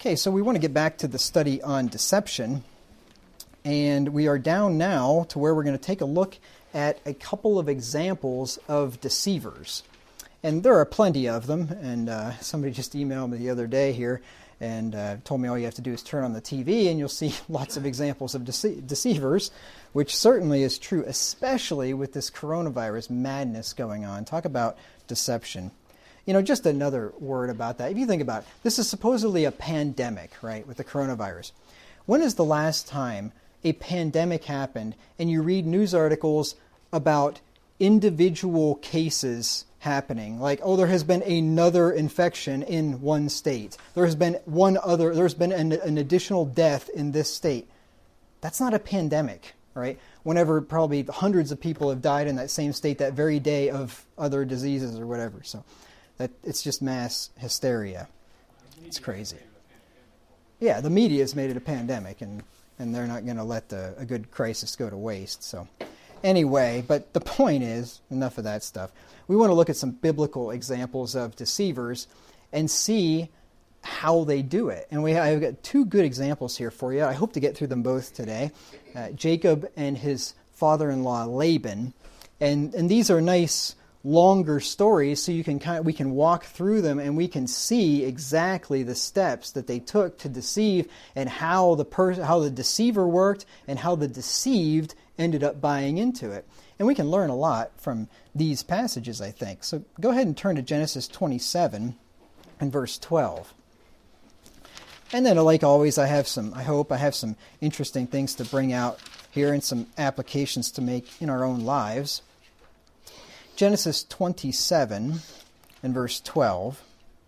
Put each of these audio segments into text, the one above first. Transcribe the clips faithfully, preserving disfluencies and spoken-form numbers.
Okay, so we want to get back to the study on deception, and we are down now to where we're going to take a look at a couple of examples of deceivers. And there are plenty of them, and uh, somebody just emailed me the other day here and uh, told me all you have to do is turn on the T V and you'll see lots of examples of dece- deceivers, which certainly is true, especially with this coronavirus madness going on. Talk about deception. You know, just another word about that. If you think about it, this is supposedly a pandemic, right, with the coronavirus. When is the last time a pandemic happened and you read news articles about individual cases happening? Like, oh, there has been another infection in one state. There has been one other, there's been an, an additional death in this state. That's not a pandemic, right? Whenever probably hundreds of people have died in that same state that very day of other diseases or whatever. So that it's just mass hysteria. It's crazy. Yeah, the media has made it a pandemic, and, and they're not going to let the, a good crisis go to waste. So anyway, but the point is, enough of that stuff. We want to look at some biblical examples of deceivers and see how they do it. And we I've got two good examples here for you. I hope to get through them both today. Uh, Jacob and his father-in-law Laban. And and these are nice longer stories, so you can kind of, we can walk through them and we can see exactly the steps that they took to deceive and how the person how the deceiver worked and how the deceived ended up buying into it. And we can learn a lot from these passages, I think. So go ahead and turn to Genesis twenty-seven and verse twelve. And then, like always, I have some, I hope I have some interesting things to bring out here and some applications to make in our own lives. Genesis twenty-seven and verse twelve.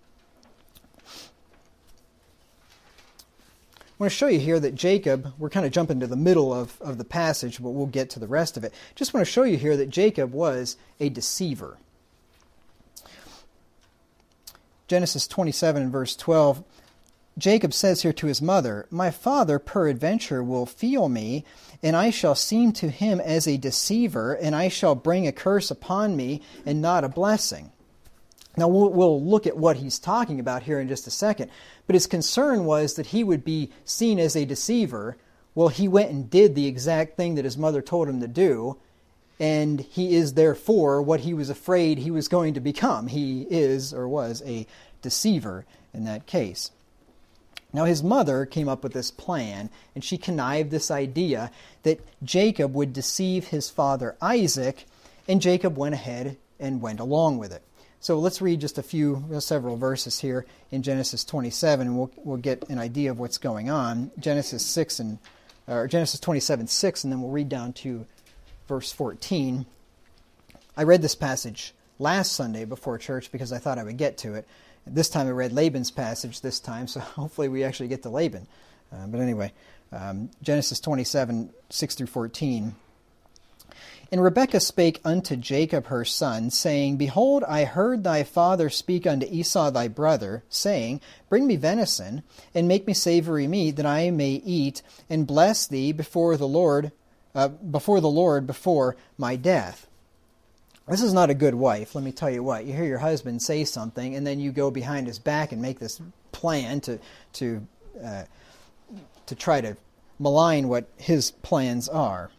I want to show you here that Jacob, we're kind of jumping to the middle of, of the passage, but we'll get to the rest of it. Just want to show you here that Jacob was a deceiver. Genesis twenty-seven and verse twelve. Jacob says here to his mother, "My father peradventure will feel me, and I shall seem to him as a deceiver, and I shall bring a curse upon me, and not a blessing." Now, we'll, we'll look at what he's talking about here in just a second. But his concern was that he would be seen as a deceiver. Well, he went and did the exact thing that his mother told him to do, and he is therefore what he was afraid he was going to become. He is, or was, a deceiver in that case. Now, his mother came up with this plan, and she connived this idea that Jacob would deceive his father Isaac, and Jacob went ahead and went along with it. So let's read just a few, several verses here in Genesis twenty-seven, and we'll we'll get an idea of what's going on. Genesis six and or Genesis twenty-seven six, and then we'll read down to verse fourteen. I read this passage last Sunday before church because I thought I would get to it. This time I read Laban's passage this time, so hopefully we actually get to Laban. Uh, but anyway, um, Genesis twenty-seven six through fourteen. And Rebekah spake unto Jacob her son, saying, Behold, I heard thy father speak unto Esau thy brother, saying, Bring me venison, and make me savory meat, that I may eat, and bless thee before the Lord, uh, before the Lord, before my death. This is not a good wife, let me tell you what. You hear your husband say something, and then you go behind his back and make this plan to to uh, to try to malign what his plans are.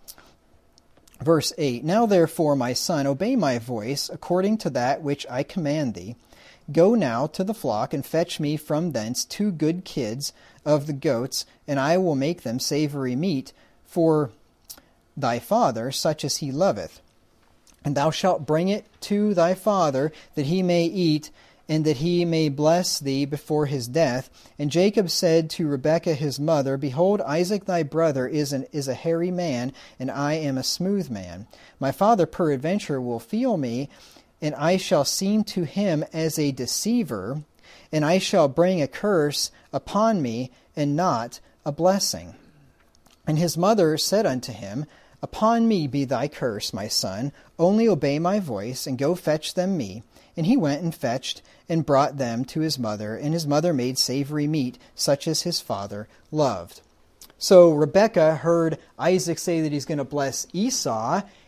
Verse eight, Now therefore, my son, obey my voice, according to that which I command thee. Go now to the flock, and fetch me from thence two good kids of the goats, and I will make them savory meat for thy father, such as he loveth. And thou shalt bring it to thy father, that he may eat, and that he may bless thee before his death. And Jacob said to Rebekah his mother, Behold, Isaac thy brother is an is a hairy man, and I am a smooth man. My father peradventure will feel me, and I shall seem to him as a deceiver, and I shall bring a curse upon me, and not a blessing. And his mother said unto him, Upon me be thy curse, my son, only obey my voice, and go fetch them me. And he went and fetched, and brought them to his mother, and his mother made savory meat, such as his father loved. So Rebekah heard Isaac say that he's going to bless Esau,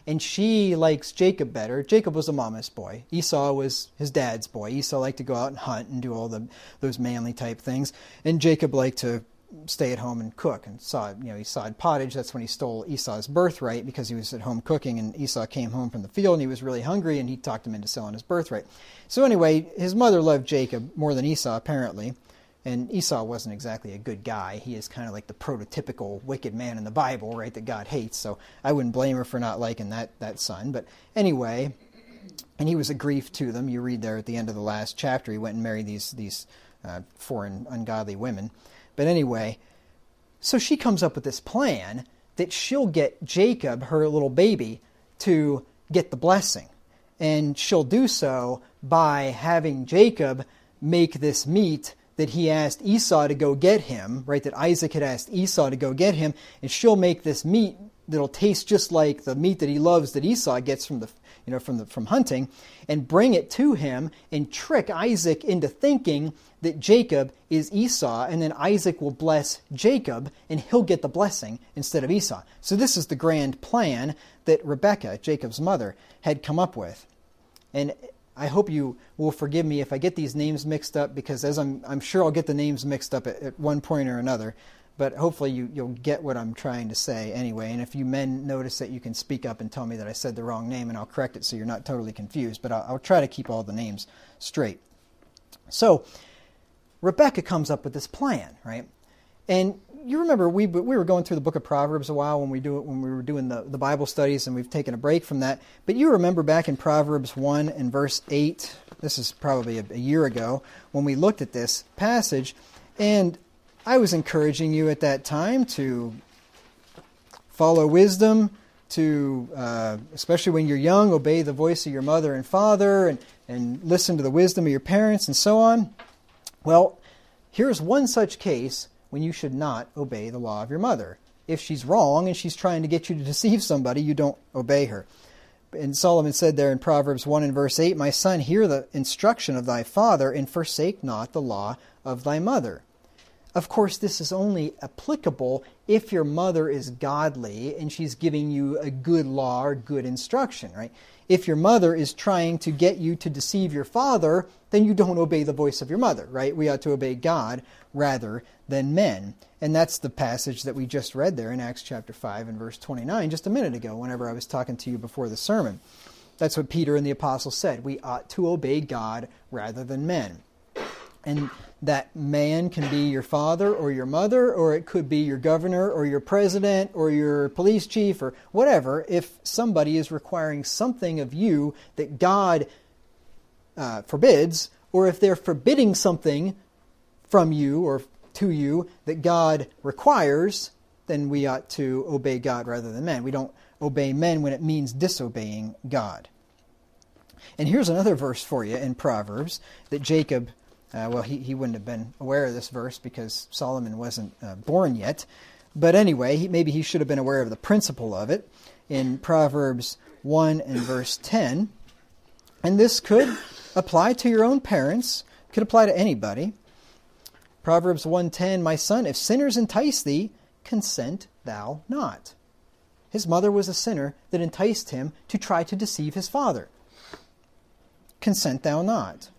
and she likes Jacob better. Jacob was a mama's boy. Esau was his dad's boy. Esau liked to go out and hunt and do all the those manly type things, and Jacob liked to stay at home and cook and saw, you know, he sawed pottage. That's when he stole Esau's birthright, because he was at home cooking, and Esau came home from the field and he was really hungry, and he talked him into selling his birthright. So anyway, his mother loved Jacob more than Esau, apparently, and Esau wasn't exactly a good guy. He is kind of like the prototypical wicked man in the Bible, right, that God hates. So I wouldn't blame her for not liking that that son. But anyway, and he was a grief to them. You read there at the end of the last chapter, he went and married these these uh, foreign ungodly women. But anyway, so she comes up with this plan that she'll get Jacob, her little baby, to get the blessing. And she'll do so by having Jacob make this meat that he asked Esau to go get him, right, that Isaac had asked Esau to go get him, and she'll make this meat that'll taste just like the meat that he loves that Esau gets from the you know from the from hunting, and bring it to him and trick Isaac into thinking that Jacob is Esau, and then Isaac will bless Jacob and he'll get the blessing instead of Esau. So this is the grand plan that Rebekah, Jacob's mother, had come up with. And I hope you will forgive me if I get these names mixed up, because as I'm I'm sure I'll get the names mixed up at, at one point or another. But hopefully you, you'll get what I'm trying to say anyway. And if you men notice that, you can speak up and tell me that I said the wrong name, and I'll correct it so you're not totally confused. But I'll, I'll try to keep all the names straight. So Rebekah comes up with this plan, right? And you remember we we were going through the book of Proverbs a while when we do it when we were doing the, the Bible studies, and we've taken a break from that. But you remember back in Proverbs one and verse eight, this is probably a, a year ago, when we looked at this passage, and I was encouraging you at that time to follow wisdom, to, uh, especially when you're young, obey the voice of your mother and father, and, and listen to the wisdom of your parents, and so on. Well, here's one such case when you should not obey the law of your mother. If she's wrong and she's trying to get you to deceive somebody, you don't obey her. And Solomon said there in Proverbs one and verse eight, "My son, hear the instruction of thy father, and forsake not the law of thy mother." Of course, this is only applicable if your mother is godly and she's giving you a good law or good instruction, right? If your mother is trying to get you to deceive your father, then you don't obey the voice of your mother, right? We ought to obey God rather than men. And that's the passage that we just read there in Acts chapter five and verse twenty-nine just a minute ago whenever I was talking to you before the sermon. That's what Peter and the apostles said. We ought to obey God rather than men. And that man can be your father or your mother, or it could be your governor or your president or your police chief or whatever. If somebody is requiring something of you that God uh, forbids, or if they're forbidding something from you or to you that God requires, then we ought to obey God rather than men. We don't obey men when it means disobeying God. And here's another verse for you in Proverbs that Jacob Uh, well, he, he wouldn't have been aware of this verse because Solomon wasn't uh, born yet. But anyway, he, maybe he should have been aware of the principle of it in Proverbs one and verse ten. And this could apply to your own parents, could apply to anybody. Proverbs one ten, "My son, if sinners entice thee, consent thou not." His mother was a sinner that enticed him to try to deceive his father. Consent thou not.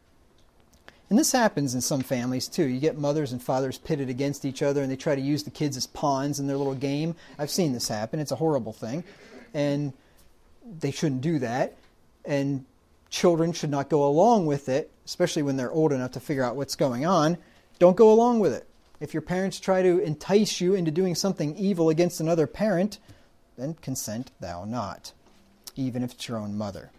And this happens in some families too. You get mothers and fathers pitted against each other, and they try to use the kids as pawns in their little game. I've seen this happen. It's a horrible thing. And they shouldn't do that. And children should not go along with it, especially when they're old enough to figure out what's going on. Don't go along with it. If your parents try to entice you into doing something evil against another parent, then consent thou not, even if it's your own mother.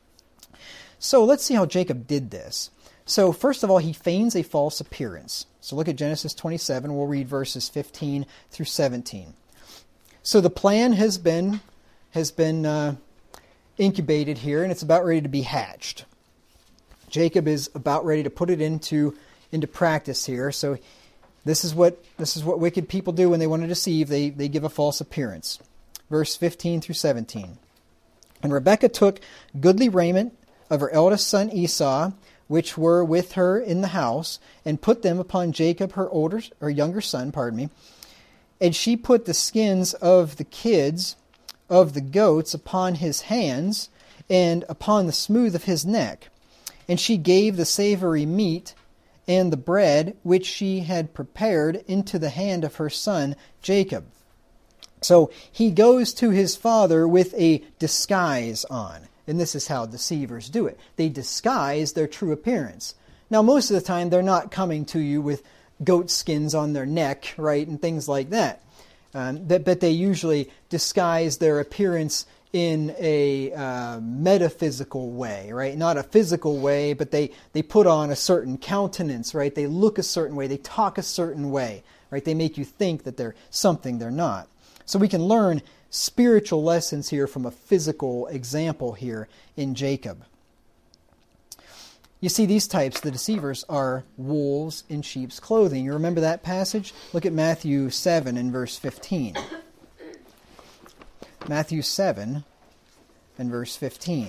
So let's see how Jacob did this. So first of all, he feigns a false appearance. So look at Genesis twenty-seven. We'll read verses fifteen through seventeen. So the plan has been has been uh, incubated here, and it's about ready to be hatched. Jacob is about ready to put it into into practice here. So this is what this is what wicked people do when they want to deceive. They they give a false appearance. Verse fifteen through seventeen. "And Rebekah took goodly raiment of her eldest son Esau, which were with her in the house, and put them upon Jacob, her older or younger son, pardon me. And she put the skins of the kids of the goats upon his hands, and upon the smooth of his neck. And she gave the savory meat and the bread which she had prepared into the hand of her son Jacob. So he goes to his father with a disguise on. And this is how deceivers do it. They disguise their true appearance. Now, most of the time, they're not coming to you with goat skins on their neck, right, and things like that. Um, but, but they usually disguise their appearance in a uh, metaphysical way, right? Not a physical way, but they, they put on a certain countenance, right? They look a certain way. They talk a certain way, right? They make you think that they're something they're not. So we can learn spiritual lessons here from a physical example here in Jacob. You see, these types, the deceivers, are wolves in sheep's clothing. You remember that passage? Look at Matthew seven and verse fifteen. Matthew seven and verse fifteen.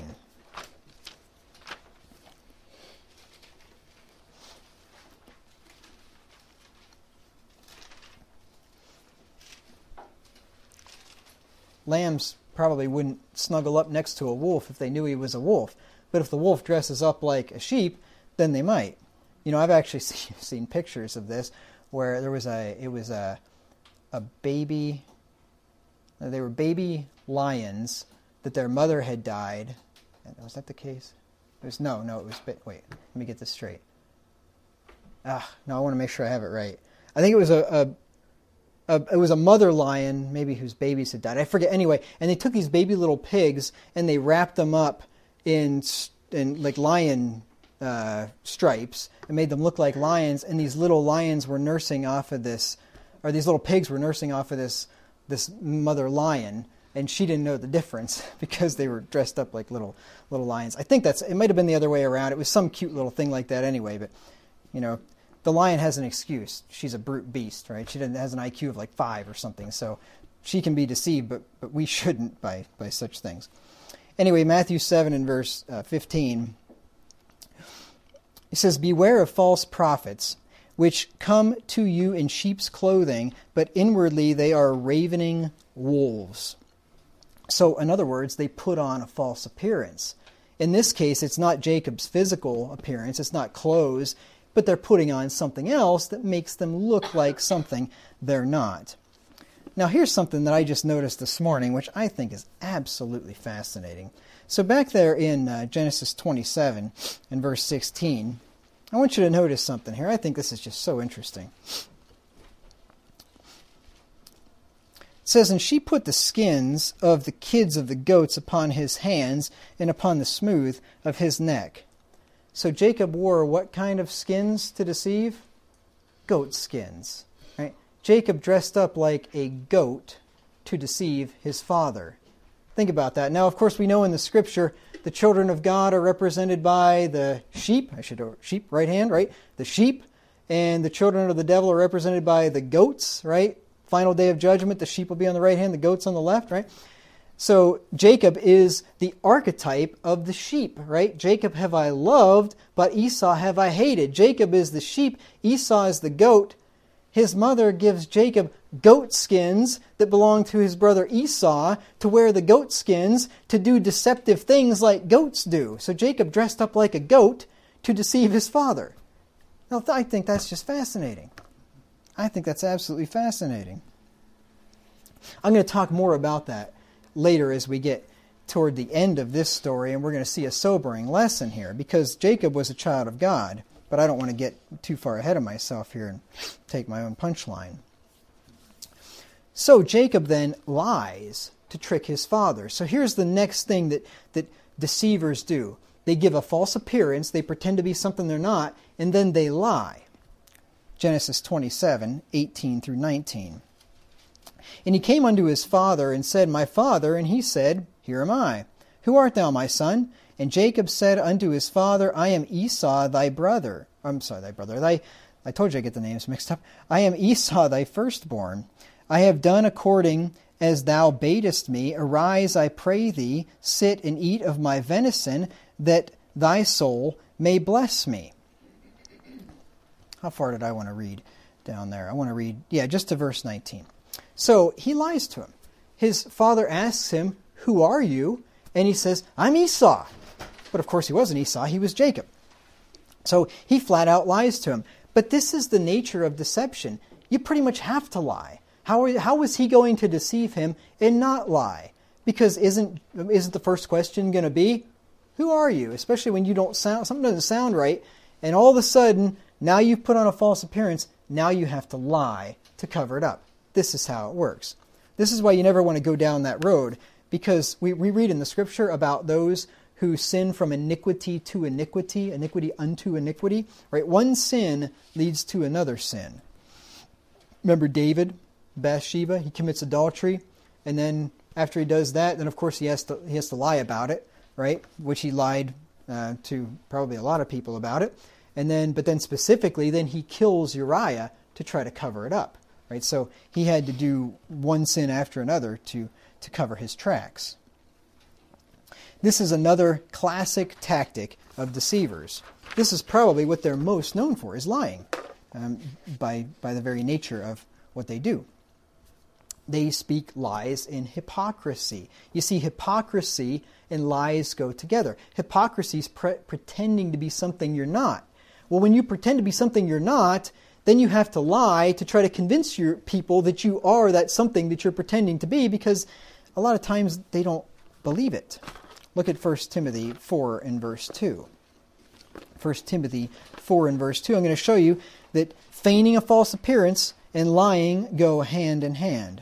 Lambs probably wouldn't snuggle up next to a wolf if they knew he was a wolf. But if the wolf dresses up like a sheep, then they might. You know, I've actually seen, seen pictures of this where there was a, it was a, a baby, they were baby lions that their mother had died. Was that the case? It was, no, no, it was, wait, let me get this straight. Ah, no, I want to make sure I have it right. I think it was a, a Uh, it was a mother lion, maybe whose babies had died. I forget. Anyway, and they took these baby little pigs and they wrapped them up in in like lion uh, stripes and made them look like lions. And these little lions were nursing off of this, or these little pigs were nursing off of this this mother lion. And she didn't know the difference because they were dressed up like little little lions. I think that's it. Might have been the other way around. It was some cute little thing like that anyway. But you know. The lion has an excuse. She's a brute beast, right? She has an I Q of like five or something, so she can be deceived, but but we shouldn't by, by such things. Anyway, Matthew seven and verse uh, fifteen, it says, "Beware of false prophets, which come to you in sheep's clothing, but inwardly they are ravening wolves." So, in other words, they put on a false appearance. In this case, it's not Jacob's physical appearance, it's not clothes, but they're putting on something else that makes them look like something they're not. Now here's something that I just noticed this morning, which I think is absolutely fascinating. So back there in uh, Genesis twenty-seven and verse sixteen, I want you to notice something here. I think this is just so interesting. It says, "And she put the skins of the kids of the goats upon his hands and upon the smooth of his neck." So Jacob wore what kind of skins to deceive? Goat skins. Right? Jacob dressed up like a goat to deceive his father. Think about that. Now, of course, we know in the Scripture the children of God are represented by the sheep. I should sheep, right hand, right? The sheep. And the children of the devil are represented by the goats, right? Final day of judgment, the sheep will be on the right hand, the goats on the left, right? So Jacob is the archetype of the sheep, right? Jacob have I loved, but Esau have I hated. Jacob is the sheep, Esau is the goat. His mother gives Jacob goat skins that belong to his brother Esau to wear the goat skins to do deceptive things like goats do. So Jacob dressed up like a goat to deceive his father. Now, I think that's just fascinating. I think that's absolutely fascinating. I'm going to talk more about that later as we get toward the end of this story, and we're going to see a sobering lesson here, because Jacob was a child of God, but I don't want to get too far ahead of myself here and take my own punchline. So Jacob then lies to trick his father. So here's the next thing that, that deceivers do. They give a false appearance, they pretend to be something they're not, and then they lie. Genesis twenty-seven, eighteen through nineteen. "And he came unto his father, and said, My father. And he said, Here am I. Who art thou, my son? And Jacob said unto his father, I am Esau thy brother. I'm sorry, thy brother. Thy, I told you I get the names mixed up. I am Esau thy firstborn. I have done according as thou badest me. Arise, I pray thee, sit and eat of my venison, that thy soul may bless me." How far did I want to read down there? I want to read, yeah, just to verse nineteen. So he lies to him. his father asks him, "Who are you?" And he says, "I'm Esau." But of course he wasn't Esau, he was Jacob. So he flat out lies to him. But this is the nature of deception. You pretty much have to lie. How, are, how was he going to deceive him and not lie? Because isn't, isn't the first question going to be, who are you? Especially when you don't sound, something doesn't sound right, and all of a sudden, now you've put on a false appearance, now you have to lie to cover it up. This is how it works. This is why you never want to go down that road, because we, we read in the scripture about those who sin from iniquity to iniquity, iniquity unto iniquity. Right? One sin leads to another sin. Remember David, Bathsheba, he commits adultery, and then after he does that, then of course he has to he has to lie about it, right? Which he lied uh, to probably a lot of people about it. And then, but then specifically, then he kills Uriah to try to cover it up, right? So he had to do one sin after another to to cover his tracks. This is another classic tactic of deceivers. This is probably what they're most known for, is lying, um, by, by the very nature of what they do. They speak lies in hypocrisy. You see, hypocrisy and lies go together. Hypocrisy is pre- pretending to be something you're not. Well, when you pretend to be something you're not, then you have to lie to try to convince your people that you are that something that you're pretending to be, because a lot of times they don't believe it. Look at First Timothy four and verse two. First Timothy four and verse two. I'm going to show you that feigning a false appearance and lying go hand in hand.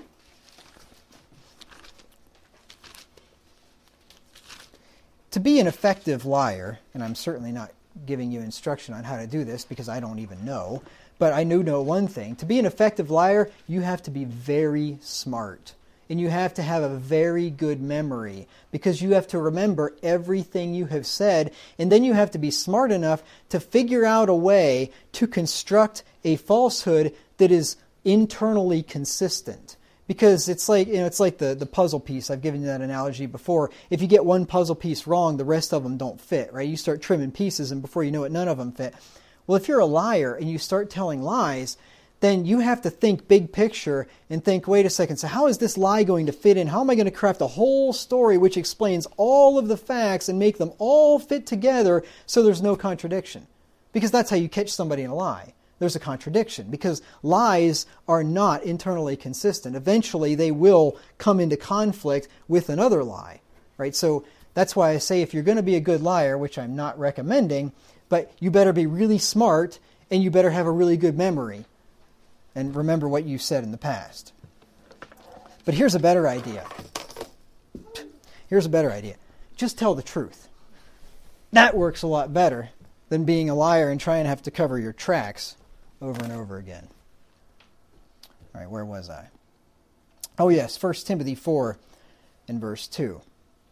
To be an effective liar, and I'm certainly not giving you instruction on how to do this because I don't even know, but I do know one thing. To be an effective liar, you have to be very smart. And you have to have a very good memory, because you have to remember everything you have said, and then you have to be smart enough to figure out a way to construct a falsehood that is internally consistent. Because it's like, you know, it's like the, the puzzle piece. I've given you that analogy before. If you get one puzzle piece wrong, the rest of them don't fit, right? You start trimming pieces, and before you know it, none of them fit. Well, if you're a liar and you start telling lies, then you have to think big picture and think, wait a second, so how is this lie going to fit in? How am I going to craft a whole story which explains all of the facts and make them all fit together so there's no contradiction? Because that's how you catch somebody in a lie. There's a contradiction, because lies are not internally consistent. Eventually they will come into conflict with another lie, right? So that's why I say if you're going to be a good liar, which I'm not recommending, but you better be really smart and you better have a really good memory and remember what you said in the past. But here's a better idea. Here's a better idea. Just tell the truth. That works a lot better than being a liar and trying to have to cover your tracks over and over again. All right, where was I? Oh yes, First Timothy four and verse two.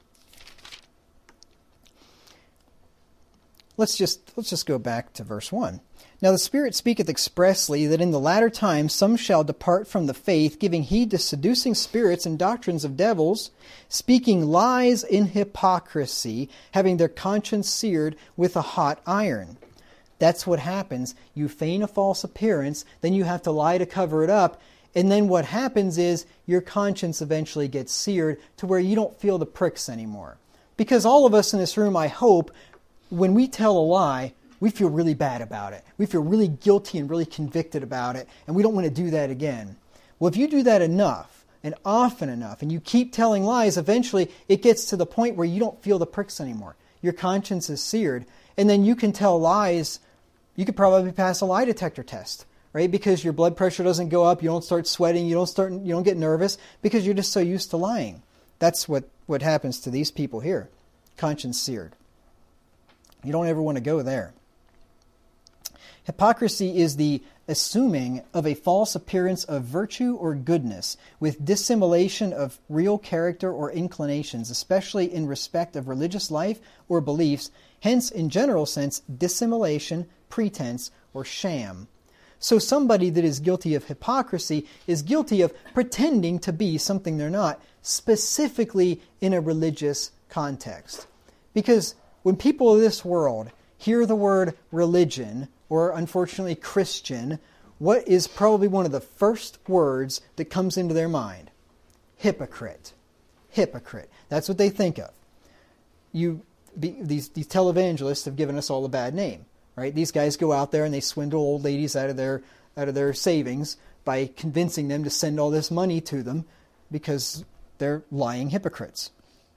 Let's just let's just go back to verse one. Now the Spirit speaketh expressly that in the latter times some shall depart from the faith, giving heed to seducing spirits and doctrines of devils, speaking lies in hypocrisy, having their conscience seared with a hot iron. That's what happens. You feign a false appearance, then you have to lie to cover it up, and then what happens is your conscience eventually gets seared to where you don't feel the pricks anymore. Because all of us in this room, I hope, when we tell a lie, we feel really bad about it. We feel really guilty and really convicted about it, and we don't want to do that again. Well, if you do that enough and often enough, and you keep telling lies, eventually it gets to the point where you don't feel the pricks anymore. Your conscience is seared, and then you can tell lies. You could probably pass a lie detector test, right? Because your blood pressure doesn't go up, you don't start sweating, you don't start, you don't get nervous, because you're just so used to lying. That's what, what happens to these people here. Conscience seared. You don't ever want to go there. Hypocrisy is the assuming of a false appearance of virtue or goodness with dissimulation of real character or inclinations, especially in respect of religious life or beliefs, hence, in general sense, dissimulation, pretense, or sham. So somebody that is guilty of hypocrisy is guilty of pretending to be something they're not, specifically in a religious context. Because when people of this world hear the word religion, or unfortunately Christian, what is probably one of the first words that comes into their mind? hypocrite. Hypocrite. That's what they think of. You, be, these, these televangelists have given us all a bad name, right? These guys go out there and they swindle old ladies out of their out of their savings by convincing them to send all this money to them because they're lying hypocrites.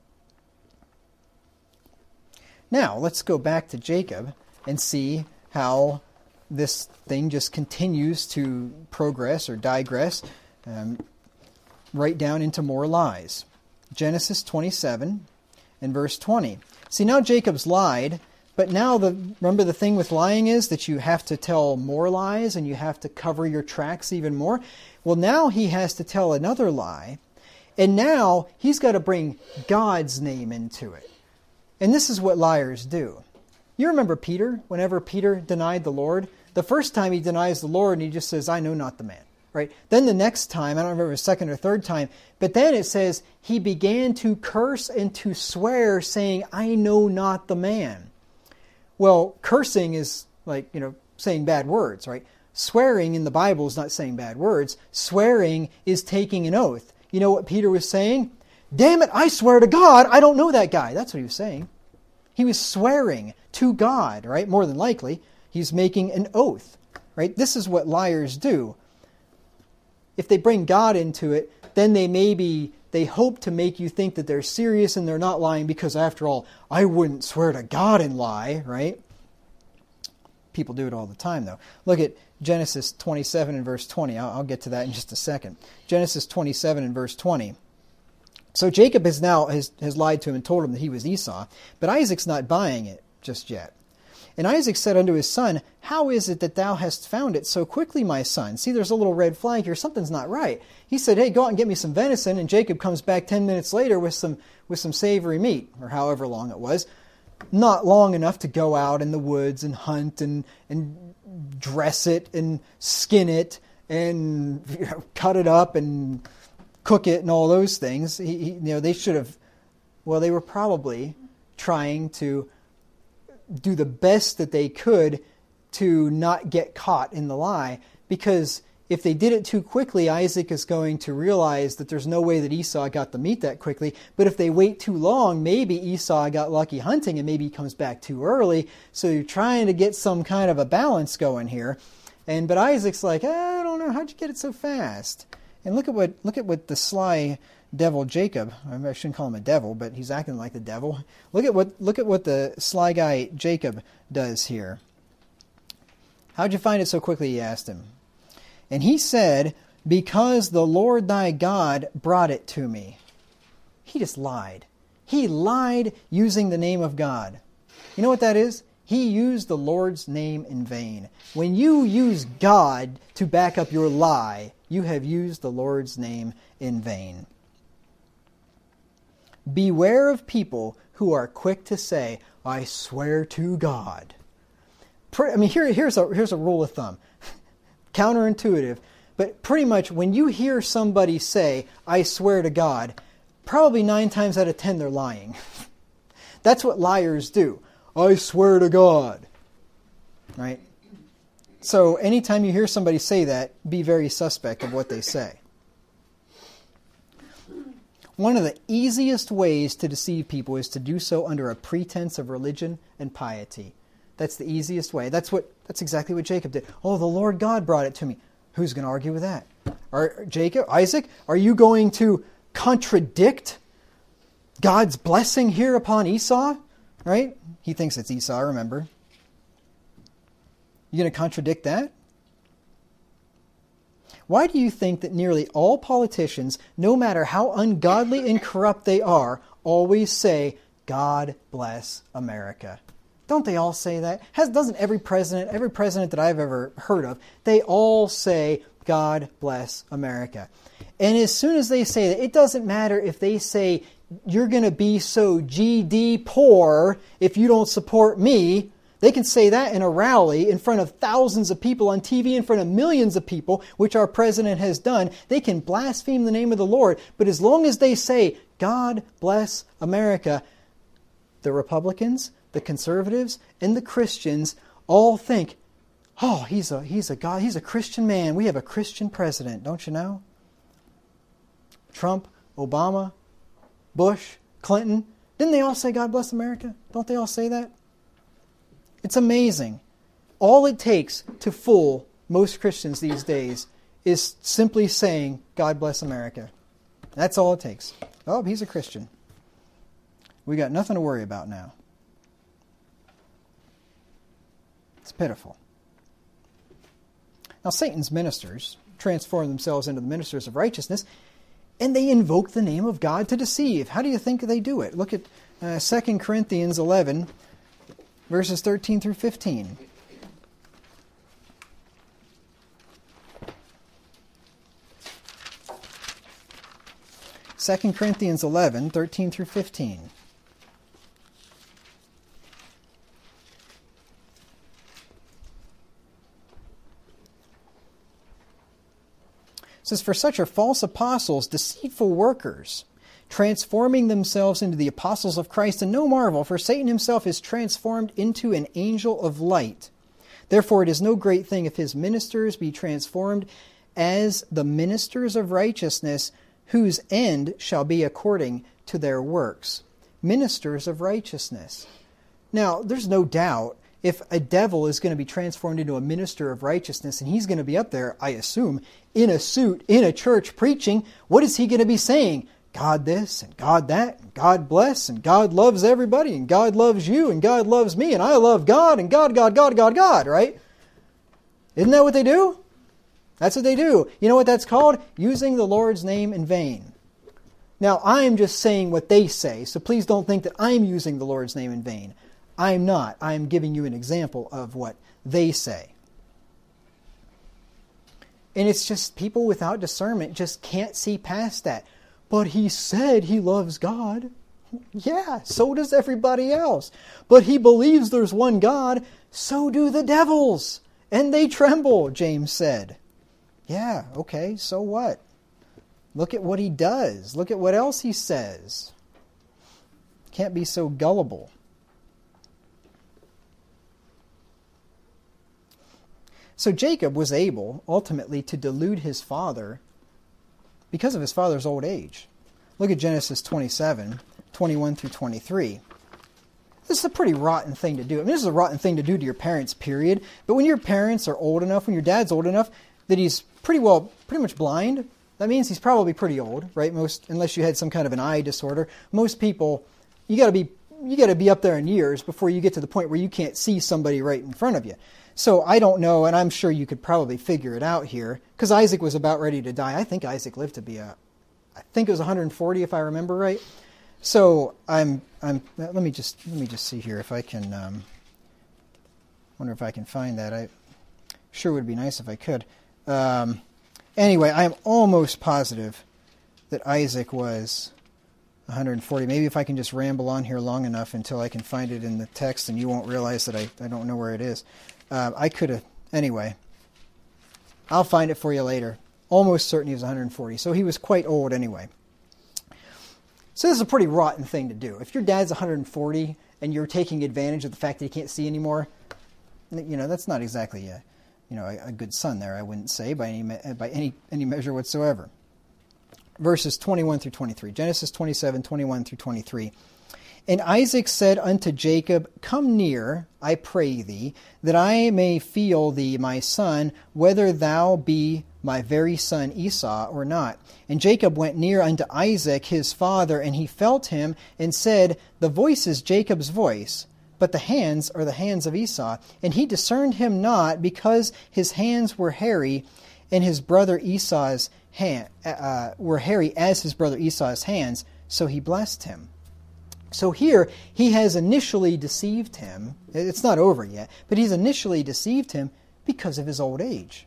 Now, let's go back to Jacob and see how this thing just continues to progress or digress um, right down into more lies. Genesis twenty-seven and verse twenty. See, now Jacob's lied, but now the remember the thing with lying is that you have to tell more lies and you have to cover your tracks even more. Well, now he has to tell another lie, and now he's got to bring God's name into it. And this is what liars do. You remember Peter, whenever Peter denied the Lord? The first time he denies the Lord and he just says, I know not the man. Right? Then the next time, I don't remember the second or third time, but then it says, he began to curse and to swear, saying, I know not the man. Well, cursing is like, you know, saying bad words, right? Swearing in the Bible is not saying bad words. Swearing is taking an oath. You know what Peter was saying? Damn it, I swear to God, I don't know that guy. That's what he was saying. He was swearing to God, right? More than likely, he's making an oath, right? This is what liars do. If they bring God into it, then they maybe, they hope to make you think that they're serious and they're not lying because, after all, I wouldn't swear to God and lie, right? People do it all the time, though. Look at Genesis twenty-seven and verse twenty. I'll, I'll get to that in just a second. Genesis twenty-seven and verse twenty. So Jacob has now has, has lied to him and told him that he was Esau, but Isaac's not buying it just yet. And Isaac said unto his son, How is it that thou hast found it so quickly, my son? See, there's a little red flag here. Something's not right. He said, Hey, go out and get me some venison. And Jacob comes back ten minutes later with some with some savory meat, or however long it was. Not long enough to go out in the woods and hunt and, and dress it and skin it and, you know, cut it up and cook it and all those things. He, he, you know, they should have, well, they were probably trying to do the best that they could to not get caught in the lie, because if they did it too quickly, Isaac is going to realize that there's no way that Esau got the meat that quickly. But if they wait too long, maybe Esau got lucky hunting and maybe he comes back too early. So you're trying to get some kind of a balance going here. And but Isaac's like, I don't know, how'd you get it so fast? And look at what look at what the sly devil Jacob, I shouldn't call him a devil, but he's acting like the devil. Look at what look at what the sly guy Jacob does here. How'd you find it so quickly, he asked him. And he said, Because the Lord thy God brought it to me. He just lied. He lied using the name of God. You know what that is? He used the Lord's name in vain. When you use God to back up your lie, you have used the Lord's name in vain. Beware of people who are quick to say, I swear to God. I mean, here, here's a here's a rule of thumb. Counterintuitive, but pretty much when you hear somebody say, I swear to God, probably nine times out of ten they're lying. That's what liars do. I swear to God. Right? So anytime you hear somebody say that, be very suspect of what they say. One of the easiest ways to deceive people is to do so under a pretense of religion and piety. That's the easiest way. That's what. That's exactly what Jacob did. Oh, the Lord God brought it to me. Who's going to argue with that? Are, Jacob, Isaac, are you going to contradict God's blessing here upon Esau? Right? He thinks it's Esau, remember. You going to contradict that? Why do you think that nearly all politicians, no matter how ungodly and corrupt they are, always say, God bless America? Don't they all say that? Has, doesn't every president, every president that I've ever heard of, they all say, God bless America. And as soon as they say that, it doesn't matter if they say, you're going to be so G D poor if you don't support me. They can say that in a rally in front of thousands of people on T V, in front of millions of people, which our president has done. They can blaspheme the name of the Lord. But as long as they say, God bless America, the Republicans, the conservatives, and the Christians all think, oh, he's a he's a God, he's a Christian man. We have a Christian president, don't you know? Trump, Obama, Bush, Clinton. Didn't they all say, God bless America? Don't they all say that? It's amazing. All it takes to fool most Christians these days is simply saying, God bless America. That's all it takes. Oh, he's a Christian. We got nothing to worry about now. It's pitiful. Now, Satan's ministers transform themselves into the ministers of righteousness, and they invoke the name of God to deceive. How do you think they do it? Look at uh, Second Corinthians eleven, verses thirteen through fifteen. Second Corinthians eleven, thirteen through fifteen. It says, for such are false apostles, deceitful workers, transforming themselves into the apostles of Christ, and no marvel, for Satan himself is transformed into an angel of light. Therefore it is no great thing if his ministers be transformed as the ministers of righteousness, whose end shall be according to their works. Ministers of righteousness. Now, there's no doubt if a devil is going to be transformed into a minister of righteousness, and he's going to be up there, I assume, in a suit, in a church, preaching, what is he going to be saying? God this, and God that, and God bless, and God loves everybody, and God loves you, and God loves me, and I love God, and God, God, God, God, God, right? Isn't that what they do? That's what they do. You know what that's called? Using the Lord's name in vain. Now, I'm just saying what they say, so please don't think that I'm using the Lord's name in vain. I'm not. I'm giving you an example of what they say. And it's just people without discernment just can't see past that. But he said he loves God. Yeah, so does everybody else. But he believes there's one God, so do the devils. And they tremble, James said. Yeah, okay, so what? Look at what he does. Look at what else he says. Can't be so gullible. So Jacob was able, ultimately, to delude his father because of his father's old age. Look at Genesis twenty-seven, twenty-one through twenty-three. This is a pretty rotten thing to do. I mean, this is a rotten thing to do to your parents, period. But when your parents are old enough, when your dad's old enough, that he's pretty well, pretty much blind, that means he's probably pretty old, right? Most, unless you had some kind of an eye disorder. Most people, you got to be, you got to be up there in years before you get to the point where you can't see somebody right in front of you. So I don't know, and I'm sure you could probably figure it out here, because Isaac was about ready to die. I think Isaac lived to be a, I think it was one hundred forty if I remember right. So I'm, I'm. Let me just let me just see here if I can. Um, wonder if I can find that. I sure would be nice if I could. Um, anyway, I am almost positive that Isaac was one hundred forty. Maybe if I can just ramble on here long enough until I can find it in the text, and you won't realize that I, I don't know where it is. Uh, I could have, anyway, I'll find it for you later. Almost certain he was one hundred forty, so he was quite old anyway. So this is a pretty rotten thing to do. If your dad's one hundred forty and you're taking advantage of the fact that he can't see anymore, you know, that's not exactly a, you know, a, a good son there, I wouldn't say, by any by any any measure whatsoever. Verses twenty-one through twenty-three, Genesis twenty-seven, twenty-one through twenty-three. And Isaac said unto Jacob, Come near, I pray thee, that I may feel thee, my son, whether thou be my very son Esau or not. And Jacob went near unto Isaac his father, and he felt him, and said, The voice is Jacob's voice, but the hands are the hands of Esau. And he discerned him not, because his hands were hairy, and his brother Esau's hand, uh, were hairy as his brother Esau's hands, so he blessed him. So here, he has initially deceived him. It's not over yet, but he's initially deceived him because of his old age.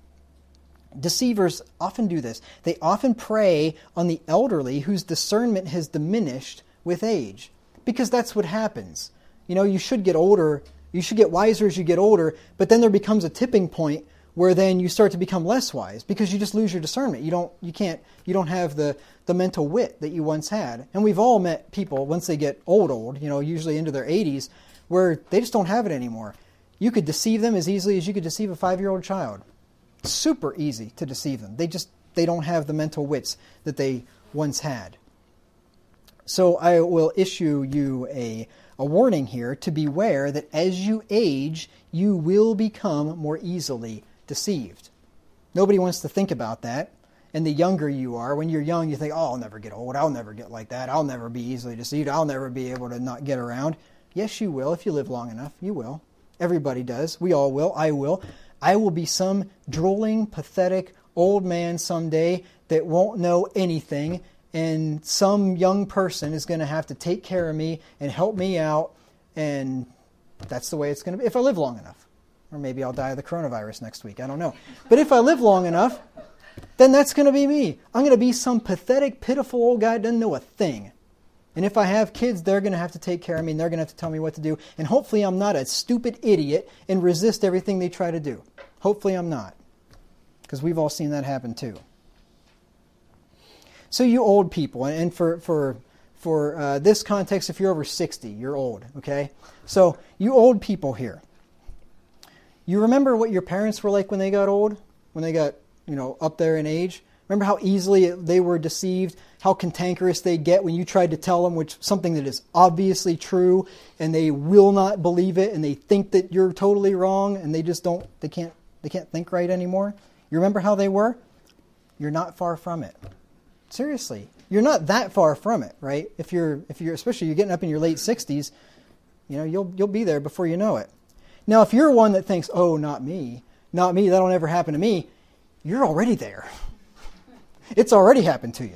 Deceivers often do this. They often prey on the elderly whose discernment has diminished with age, because that's what happens. You know, you should get older, you should get wiser as you get older, but then there becomes a tipping point where then you start to become less wise because you just lose your discernment. You don't, you can't, you don't have the, the mental wit that you once had. And we've all met people once they get old, old, you know, usually into their eighties, where they just don't have it anymore. You could deceive them as easily as you could deceive a five-year-old child. Super easy to deceive them. They just, they don't have the mental wits that they once had. So I will issue you a, a warning here to beware that as you age, you will become more easily deceived. Nobody wants to think about that. And the younger you are, when you're young, you think, oh, I'll never get old. I'll never get like that. I'll never be easily deceived. I'll never be able to not get around. Yes, you will. If you live long enough, you will. Everybody does. We all will. I will. I will be some drooling, pathetic old man someday that won't know anything, and some young person is going to have to take care of me and help me out, and that's the way it's going to be if I live long enough. Or maybe I'll die of the coronavirus next week. I don't know. But if I live long enough, then that's going to be me. I'm going to be some pathetic, pitiful old guy that doesn't know a thing. And if I have kids, they're going to have to take care of me, and they're going to have to tell me what to do. And hopefully I'm not a stupid idiot and resist everything they try to do. Hopefully I'm not. Because we've all seen that happen too. So you old people, and for for for uh, this context, if you're over sixty, you're old, okay? So you old people here. You remember what your parents were like when they got old? When they got, you know, up there in age? Remember how easily they were deceived? How cantankerous they get when you tried to tell them which something that is obviously true, and they will not believe it, and they think that you're totally wrong, and they just don't, they can't, they can't think right anymore? You remember how they were? You're not far from it. Seriously, you're not that far from it, right? If you're, if you're, especially you're getting up in your late sixties, you know, you'll you'll be there before you know it. Now, if you're one that thinks, "Oh, not me, not me, that'll never happen to me," you're already there. It's already happened to you.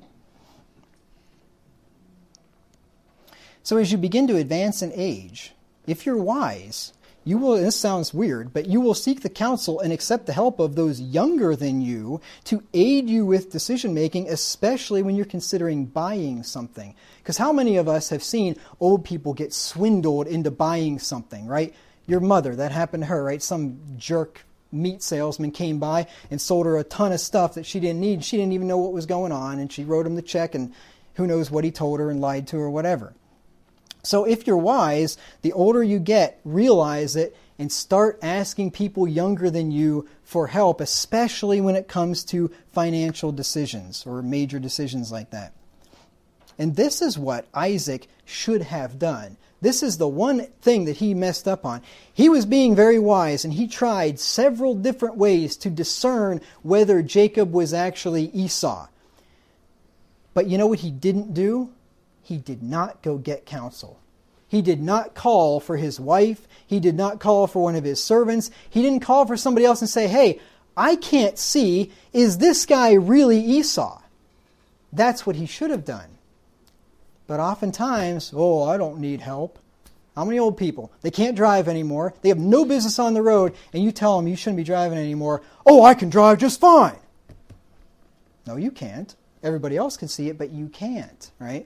So as you begin to advance in age, if you're wise, you will, this sounds weird, but you will seek the counsel and accept the help of those younger than you to aid you with decision making, especially when you're considering buying something. Because how many of us have seen old people get swindled into buying something, right? Your mother, that happened to her, right? Some jerk meat salesman came by and sold her a ton of stuff that she didn't need. She didn't even know what was going on, and she wrote him the check, and who knows what he told her and lied to her or whatever. So if you're wise, the older you get, realize it and start asking people younger than you for help, especially when it comes to financial decisions or major decisions like that. And this is what Isaac should have done. This is the one thing that he messed up on. He was being very wise, and he tried several different ways to discern whether Jacob was actually Esau. But you know what he didn't do? He did not go get counsel. He did not call for his wife. He did not call for one of his servants. He didn't call for somebody else and say, hey, I can't see, is this guy really Esau? That's what he should have done. But oftentimes, oh, I don't need help. How many old people? They can't drive anymore. They have no business on the road, and you tell them you shouldn't be driving anymore. Oh, I can drive just fine. No, you can't. Everybody else can see it, but you can't, right?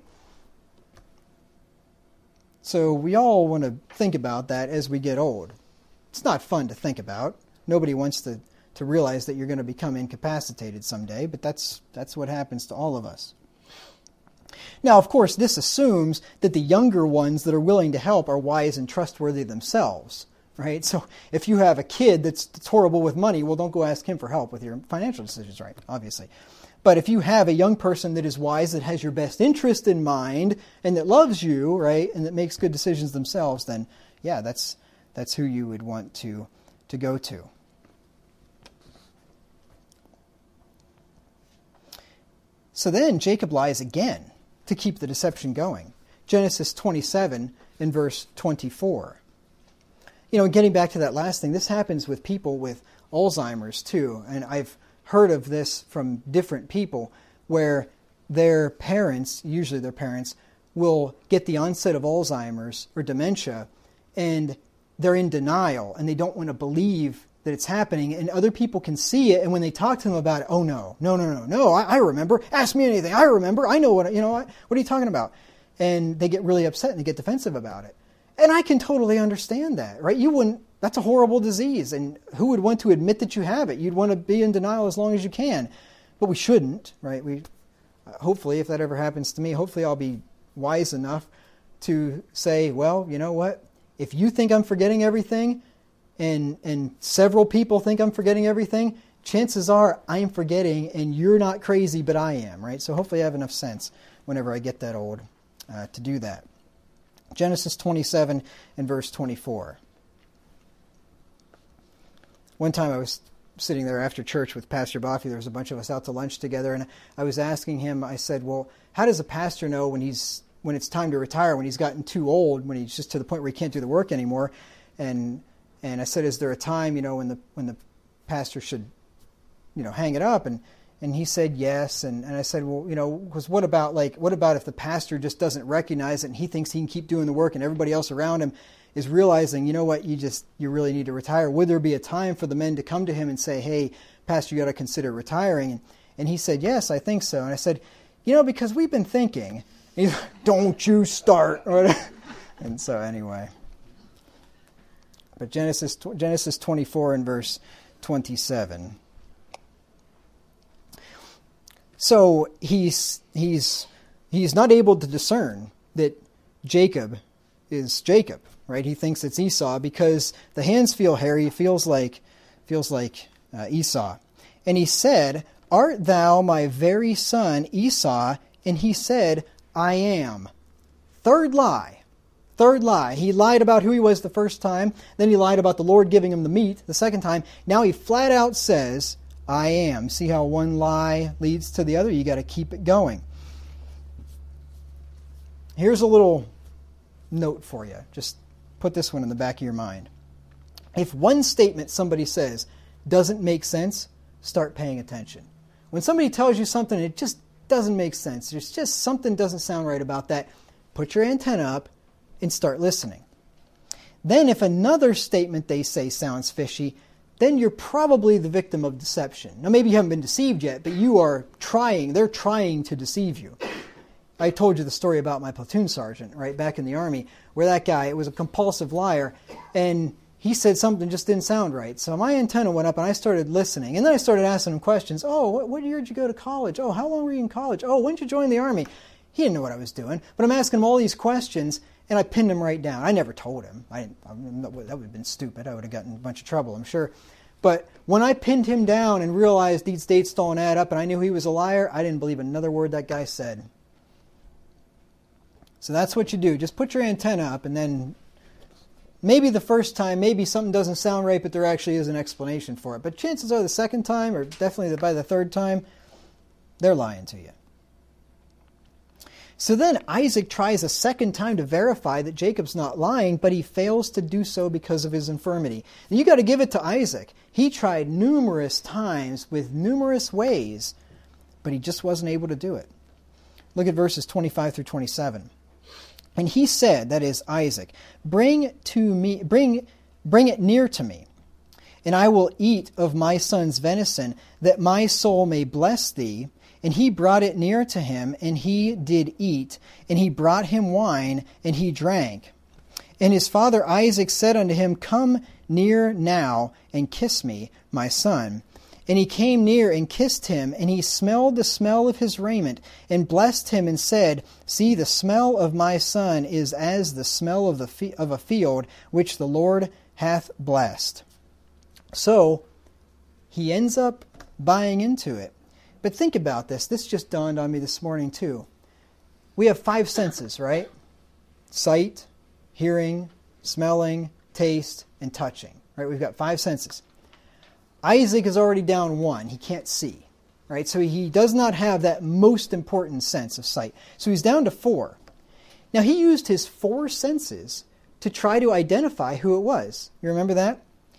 So we all want to think about that as we get old. It's not fun to think about. Nobody wants to, to realize that you're going to become incapacitated someday, but that's that's what happens to all of us. Now, of course, this assumes that the younger ones that are willing to help are wise and trustworthy themselves, right? So if you have a kid that's, that's horrible with money, well, don't go ask him for help with your financial decisions, right? Obviously. But if you have a young person that is wise, that has your best interest in mind, and that loves you, right, and that makes good decisions themselves, then, yeah, that's that's who you would want to, to go to. So then Jacob lies again to keep the deception going. Genesis twenty-seven and verse twenty-four. You know, getting back to that last thing, this happens with people with Alzheimer's too, and I've heard of this from different people where their parents, usually their parents, will get the onset of Alzheimer's or dementia, and they're in denial and they don't want to believe that it's happening, and other people can see it, and when they talk to them about it, oh no, no, no, no, no, I, I remember, ask me anything, I remember, I know what, you know, what, what are you talking about? And they get really upset and they get defensive about it. And I can totally understand that, right? You wouldn't, that's a horrible disease, and who would want to admit that you have it? You'd want to be in denial as long as you can, but we shouldn't, right? We, hopefully, if that ever happens to me, hopefully I'll be wise enough to say, well, you know what? If you think I'm forgetting everything, and and several people think I'm forgetting everything, chances are I'm forgetting, and you're not crazy, but I am, right? So hopefully I have enough sense whenever I get that old uh, to do that. Genesis twenty-seven and verse twenty-four. One time I was sitting there after church with Pastor Boffey. There was a bunch of us out to lunch together, and I was asking him, I said, well, how does a pastor know when he's when it's time to retire, when he's gotten too old, when he's just to the point where he can't do the work anymore? And and I said, is there a time, you know, when the when the pastor should, you know, hang it up? And and he said yes. And, and I said, well, you know, because what about like what about if the pastor just doesn't recognize it and he thinks he can keep doing the work and everybody else around him is realizing, you know what, you just you really need to retire? Would there be a time for the men to come to him and say, hey, pastor, you got to consider retiring? And, and he said, yes, I think so. And I said, you know, because we've been thinking. He's like, don't you start. And so anyway. But Genesis Genesis twenty-four and verse twenty-seven. So he's he's he's not able to discern that Jacob is Jacob, right? He thinks it's Esau because the hands feel hairy. It feels like feels like uh, Esau. And he said, art thou my very son Esau? And he said, I am. Third lie. Third lie. He lied about who he was the first time. Then he lied about the Lord giving him the meat the second time. Now he flat out says, I am. See how one lie leads to the other? You got to keep it going. Here's a little note for you. Just put this one in the back of your mind. If one statement somebody says doesn't make sense, start paying attention. When somebody tells you something and it just doesn't make sense, there's just something doesn't sound right about that, put your antenna up and start listening. Then if another statement they say sounds fishy, then you're probably the victim of deception. Now maybe you haven't been deceived yet, but you are trying, they're trying to deceive you. I told you the story about my platoon sergeant, right, back in the Army, where that guy, it was a compulsive liar, and he said something just didn't sound right. So my antenna went up and I started listening. And then I started asking him questions. Oh, what, what year did you go to college? Oh, how long were you in college? Oh, when did you join the Army? He didn't know what I was doing. But I'm asking him all these questions, and I pinned him right down. I never told him. I, I That would have been stupid. I would have gotten in a bunch of trouble, I'm sure. But when I pinned him down and realized these dates don't add up and I knew he was a liar, I didn't believe another word that guy said. So that's what you do. Just put your antenna up, and then maybe the first time, maybe something doesn't sound right, but there actually is an explanation for it. But chances are the second time, or definitely by the third time, they're lying to you. So then Isaac tries a second time to verify that Jacob's not lying, but he fails to do so because of his infirmity. And you got to give it to Isaac. He tried numerous times with numerous ways, but he just wasn't able to do it. Look at verses twenty-five through twenty-seven. And he said, that is Isaac, bring to me, bring, bring it near to me, and I will eat of my son's venison, that my soul may bless thee. And he brought it near to him, and he did eat, and he brought him wine, and he drank. And his father Isaac said unto him, come near now, and kiss me, my son. And he came near and kissed him, and he smelled the smell of his raiment, and blessed him, and said, see, the smell of my son is as the smell of the fe- of a field, which the Lord hath blessed. So, he ends up buying into it. But think about this. This just dawned on me this morning too. We have five senses, right? Sight, hearing, smelling, taste, and touching. Right? We've got five senses. Isaac is already down one. He can't see. Right? So he does not have that most important sense of sight. So he's down to four. Now he used his four senses to try to identify who it was. You remember that?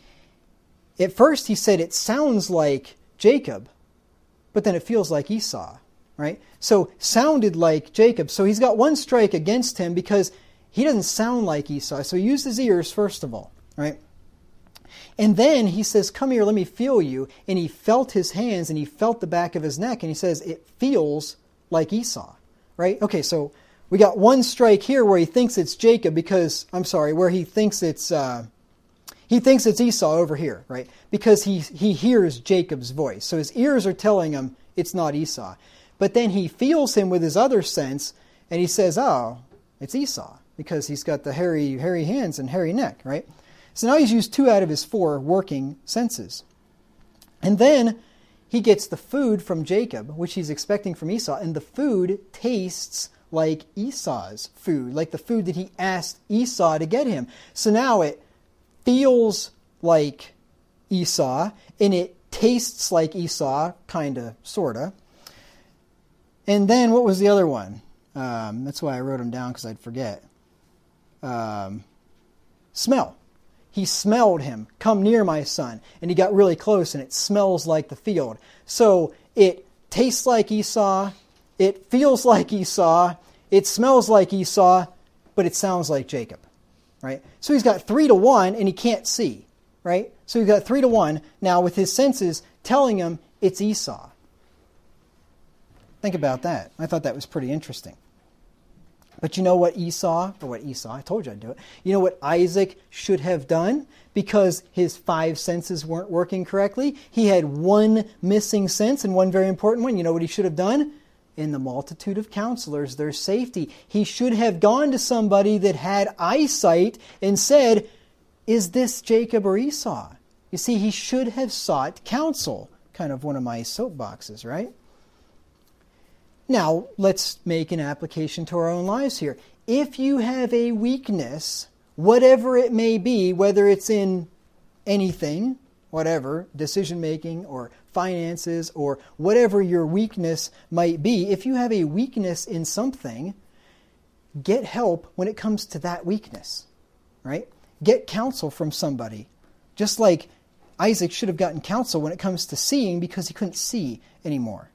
At first he said it sounds like Jacob, but then it feels like Esau, right? So sounded like Jacob. So he's got one strike against him because he doesn't sound like Esau. So he used his ears first of all, right? And then he says, come here, let me feel you. And he felt his hands and he felt the back of his neck. And he says, it feels like Esau, right? Okay, so we got one strike here where he thinks it's Jacob because, I'm sorry, where he thinks it's... Uh, He thinks it's Esau over here, right? Because he he hears Jacob's voice. So his ears are telling him it's not Esau. But then he feels him with his other sense, and he says, oh, it's Esau, because he's got the hairy, hairy hands and hairy neck, right? So now he's used two out of his four working senses. And then he gets the food from Jacob, which he's expecting from Esau, and the food tastes like Esau's food, like the food that he asked Esau to get him. So now it feels like Esau, and it tastes like Esau, kind of, sort of. And then what was the other one? Um, that's why I wrote them down, because I'd forget. Um, smell. He smelled him. Come near, my son. And he got really close, and it smells like the field. So it tastes like Esau. It feels like Esau. It smells like Esau, but it sounds like Jacob. Right? So he's got three to one, and he can't see. Right? So he's got three to one now with his senses telling him it's Esau. Think about that. I thought that was pretty interesting. But you know what Esau, or what Esau, I told you I'd do it. You know what Isaac should have done? Because his five senses weren't working correctly. He had one missing sense and one very important one. You know what he should have done? In the multitude of counselors, there's safety. He should have gone to somebody that had eyesight and said, is this Jacob or Esau? You see, he should have sought counsel. Kind of one of my soapboxes, right? Now, let's make an application to our own lives here. If you have a weakness, whatever it may be, whether it's in anything, whatever, decision-making or finances or whatever your weakness might be, if you have a weakness in something, get help when it comes to that weakness, right? Get counsel from somebody. Just like Isaac should have gotten counsel when it comes to seeing because he couldn't see anymore.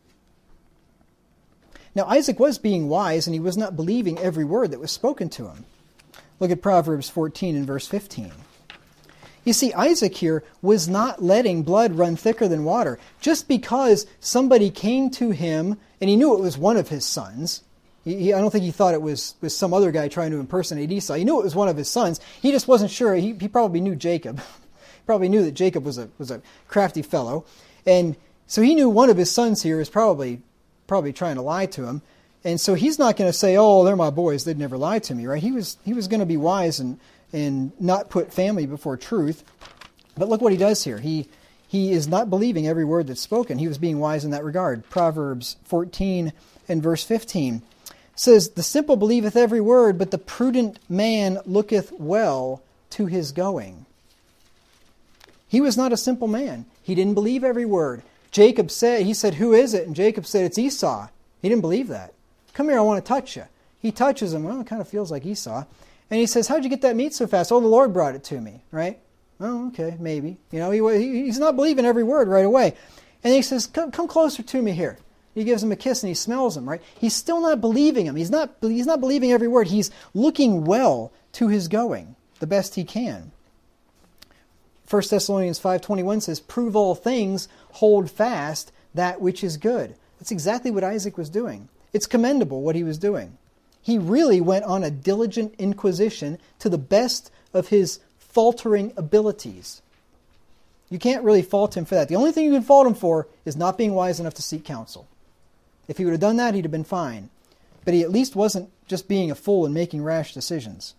Now, Isaac was being wise, and he was not believing every word that was spoken to him. Look at Proverbs fourteen and verse fifteen. You see, Isaac here was not letting blood run thicker than water. Just because somebody came to him, and he knew it was one of his sons. He, he, I don't think he thought it was, was some other guy trying to impersonate Esau. He knew it was one of his sons. He just wasn't sure. He, he probably knew Jacob. He probably knew that Jacob was a, was a crafty fellow. And so he knew one of his sons here is probably... probably trying to lie to him. And so he's not going to say, oh, they're my boys, they'd never lie to me, right? He was he was going to be wise and and not put family before truth. But look what he does here. He he is not believing every word that's spoken. He was being wise in that regard. Proverbs fourteen and verse fifteen says, the simple believeth every word, but the prudent man looketh well to his going. He was not a simple man. He didn't believe every word. Jacob said, he said, who is it? And Jacob said, it's Esau. He didn't believe that. Come here, I want to touch you. He touches him. Well, it kind of feels like Esau. And he says, how'd you get that meat so fast? Oh, the Lord brought it to me, right? Oh, okay, maybe. You know, he, he's not believing every word right away. And he says, come, come closer to me here. He gives him a kiss and he smells him, right? He's still not believing him. He's not, he's not believing every word. He's looking well to his going, the best he can. First Thessalonians five twenty-one says, prove all things, hold fast that which is good. That's exactly what Isaac was doing. It's commendable what he was doing. He really went on a diligent inquisition to the best of his faltering abilities. You can't really fault him for that. The only thing you can fault him for is not being wise enough to seek counsel. If he would have done that, he'd have been fine. But he at least wasn't just being a fool and making rash decisions.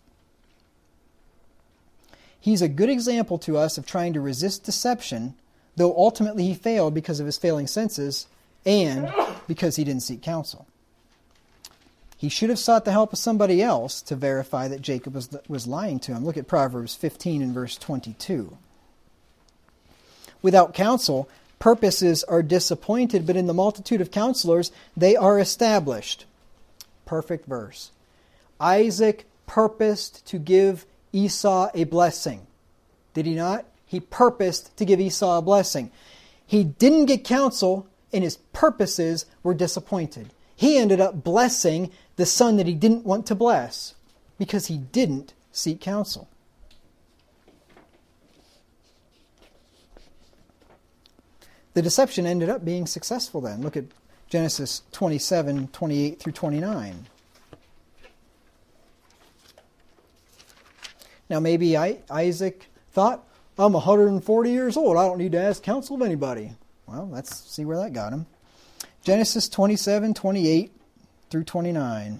He's a good example to us of trying to resist deception, though ultimately he failed because of his failing senses and because he didn't seek counsel. He should have sought the help of somebody else to verify that Jacob was, was lying to him. Look at Proverbs fifteen and verse twenty-two. Without counsel, purposes are disappointed, but in the multitude of counselors, they are established. Perfect verse. Isaac purposed to give Esau a blessing. Did he not? He purposed to give Esau a blessing. He didn't get counsel, and his purposes were disappointed. He ended up blessing the son that he didn't want to bless because he didn't seek counsel. The deception ended up being successful then. Look at Genesis twenty-seven, twenty-eight through twenty-nine. Now maybe I, Isaac thought, I'm one hundred forty years old. I don't need to ask counsel of anybody. Well, let's see where that got him. Genesis twenty-seven, twenty-eight through twenty-nine.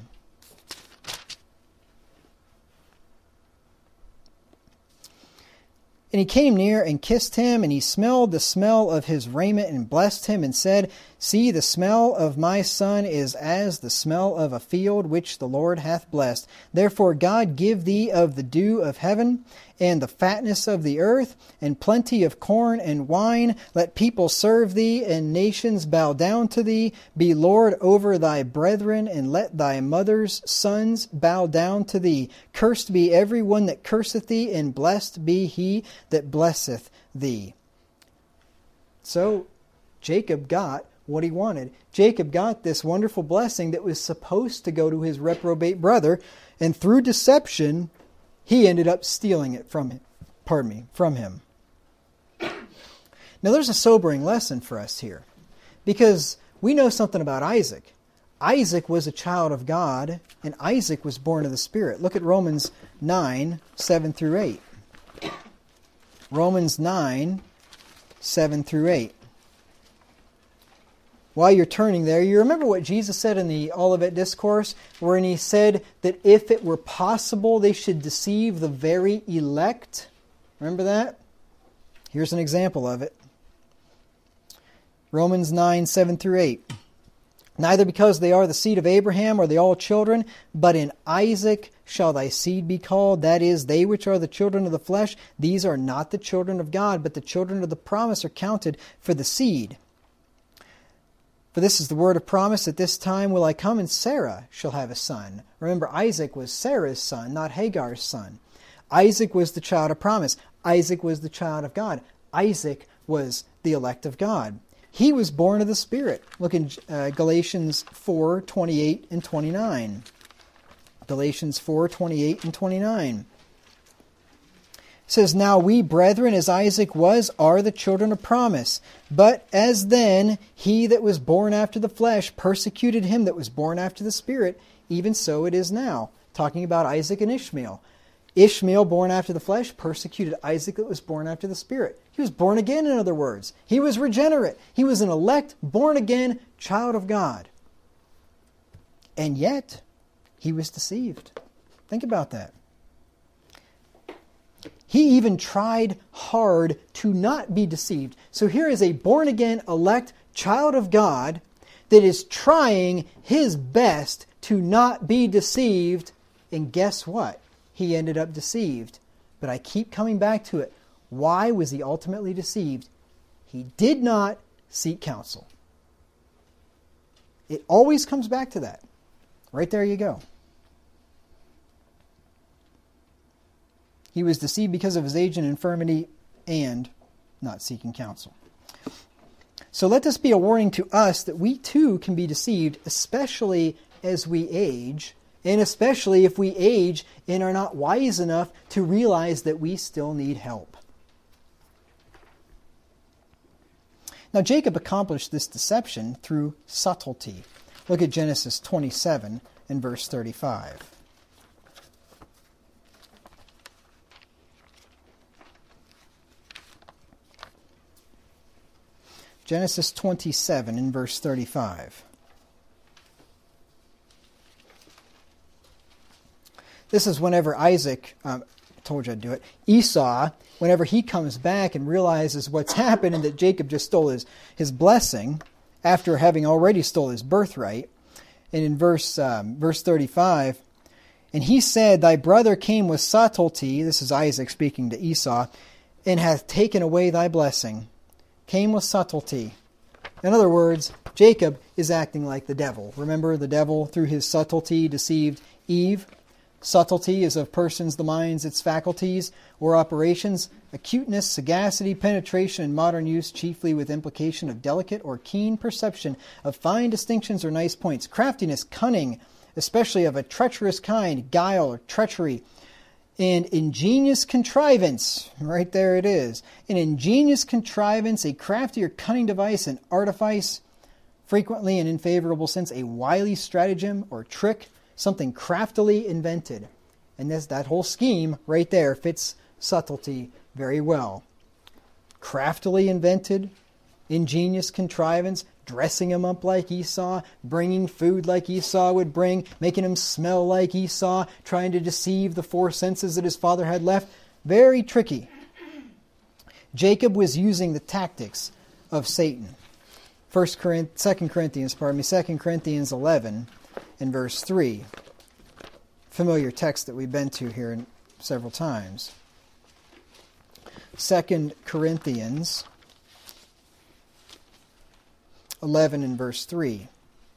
And he came near and kissed him, and he smelled the smell of his raiment and blessed him and said, See, the smell of my son is as the smell of a field which the Lord hath blessed. Therefore God give thee of the dew of heaven, and the fatness of the earth, and plenty of corn and wine. Let people serve thee, and nations bow down to thee. Be Lord over thy brethren, and let thy mother's sons bow down to thee. Cursed be every one that curseth thee, and blessed be he that blesseth thee. So Jacob got what he wanted. Jacob got this wonderful blessing that was supposed to go to his reprobate brother, and through deception, he ended up stealing it from him. Pardon me, from him. Now there's a sobering lesson for us here, because we know something about Isaac. Isaac was a child of God, and Isaac was born of the Spirit. Look at Romans nine, seven through eight. Romans nine, seven through eight. While you're turning there, you remember what Jesus said in the Olivet Discourse, wherein he said that if it were possible, they should deceive the very elect. Remember that? Here's an example of it. Romans nine, seven through eight. Neither because they are the seed of Abraham are they all children, but in Isaac shall thy seed be called. That is, they which are the children of the flesh, these are not the children of God, but the children of the promise are counted for the seed. For this is the word of promise, at this time will I come, and Sarah shall have a son. Remember, Isaac was Sarah's son, not Hagar's son. Isaac was the child of promise. Isaac was the child of God. Isaac was the elect of God. He was born of the Spirit. Look in uh, Galatians four, twenty-eight and twenty-nine. Galatians four, twenty-eight and twenty-nine. It says, Now we, brethren, as Isaac was, are the children of promise. But as then he that was born after the flesh persecuted him that was born after the Spirit, even so it is now. Talking about Isaac and Ishmael. Ishmael, born after the flesh, persecuted Isaac that was born after the Spirit. He was born again, in other words. He was regenerate. He was an elect, born again child of God. And yet, he was deceived. Think about that. He even tried hard to not be deceived. So here is a born-again, elect child of God that is trying his best to not be deceived. And guess what? He ended up deceived. But I keep coming back to it. Why was he ultimately deceived? He did not seek counsel. It always comes back to that. Right there you go. He was deceived because of his age and infirmity and not seeking counsel. So let this be a warning to us that we too can be deceived, especially as we age, and especially if we age and are not wise enough to realize that we still need help. Now Jacob accomplished this deception through subtlety. Look at Genesis twenty-seven and verse thirty-five. Genesis twenty-seven and verse thirty-five. This is whenever Isaac, um, I told you I'd do it, Esau, whenever he comes back and realizes what's happened and that Jacob just stole his, his blessing after having already stole his birthright. And in verse, um, verse thirty-five, And he said, Thy brother came with subtlety, this is Isaac speaking to Esau, and hath taken away thy blessing. Came with subtlety. In other words, Jacob is acting like the devil. Remember, the devil, through his subtlety, deceived Eve. Subtlety is of persons, the minds, its faculties, or operations. Acuteness, sagacity, penetration in modern use, chiefly with implication of delicate or keen perception of fine distinctions or nice points. Craftiness, cunning, especially of a treacherous kind, guile or treachery. And ingenious contrivance, right there it is. An ingenious contrivance, a crafty or cunning device, an artifice, frequently in unfavorable sense, a wily stratagem or trick, something craftily invented. And this, that whole scheme right there fits subtlety very well. Craftily invented, ingenious contrivance, dressing him up like Esau, bringing food like Esau would bring, making him smell like Esau, trying to deceive the four senses that his father had left. Very tricky. Jacob was using the tactics of Satan. First Corinthians, Second Corinthians, pardon me, Second Corinthians eleven and verse three. Familiar text that we've been to here several times. Second Corinthians eleven and verse three.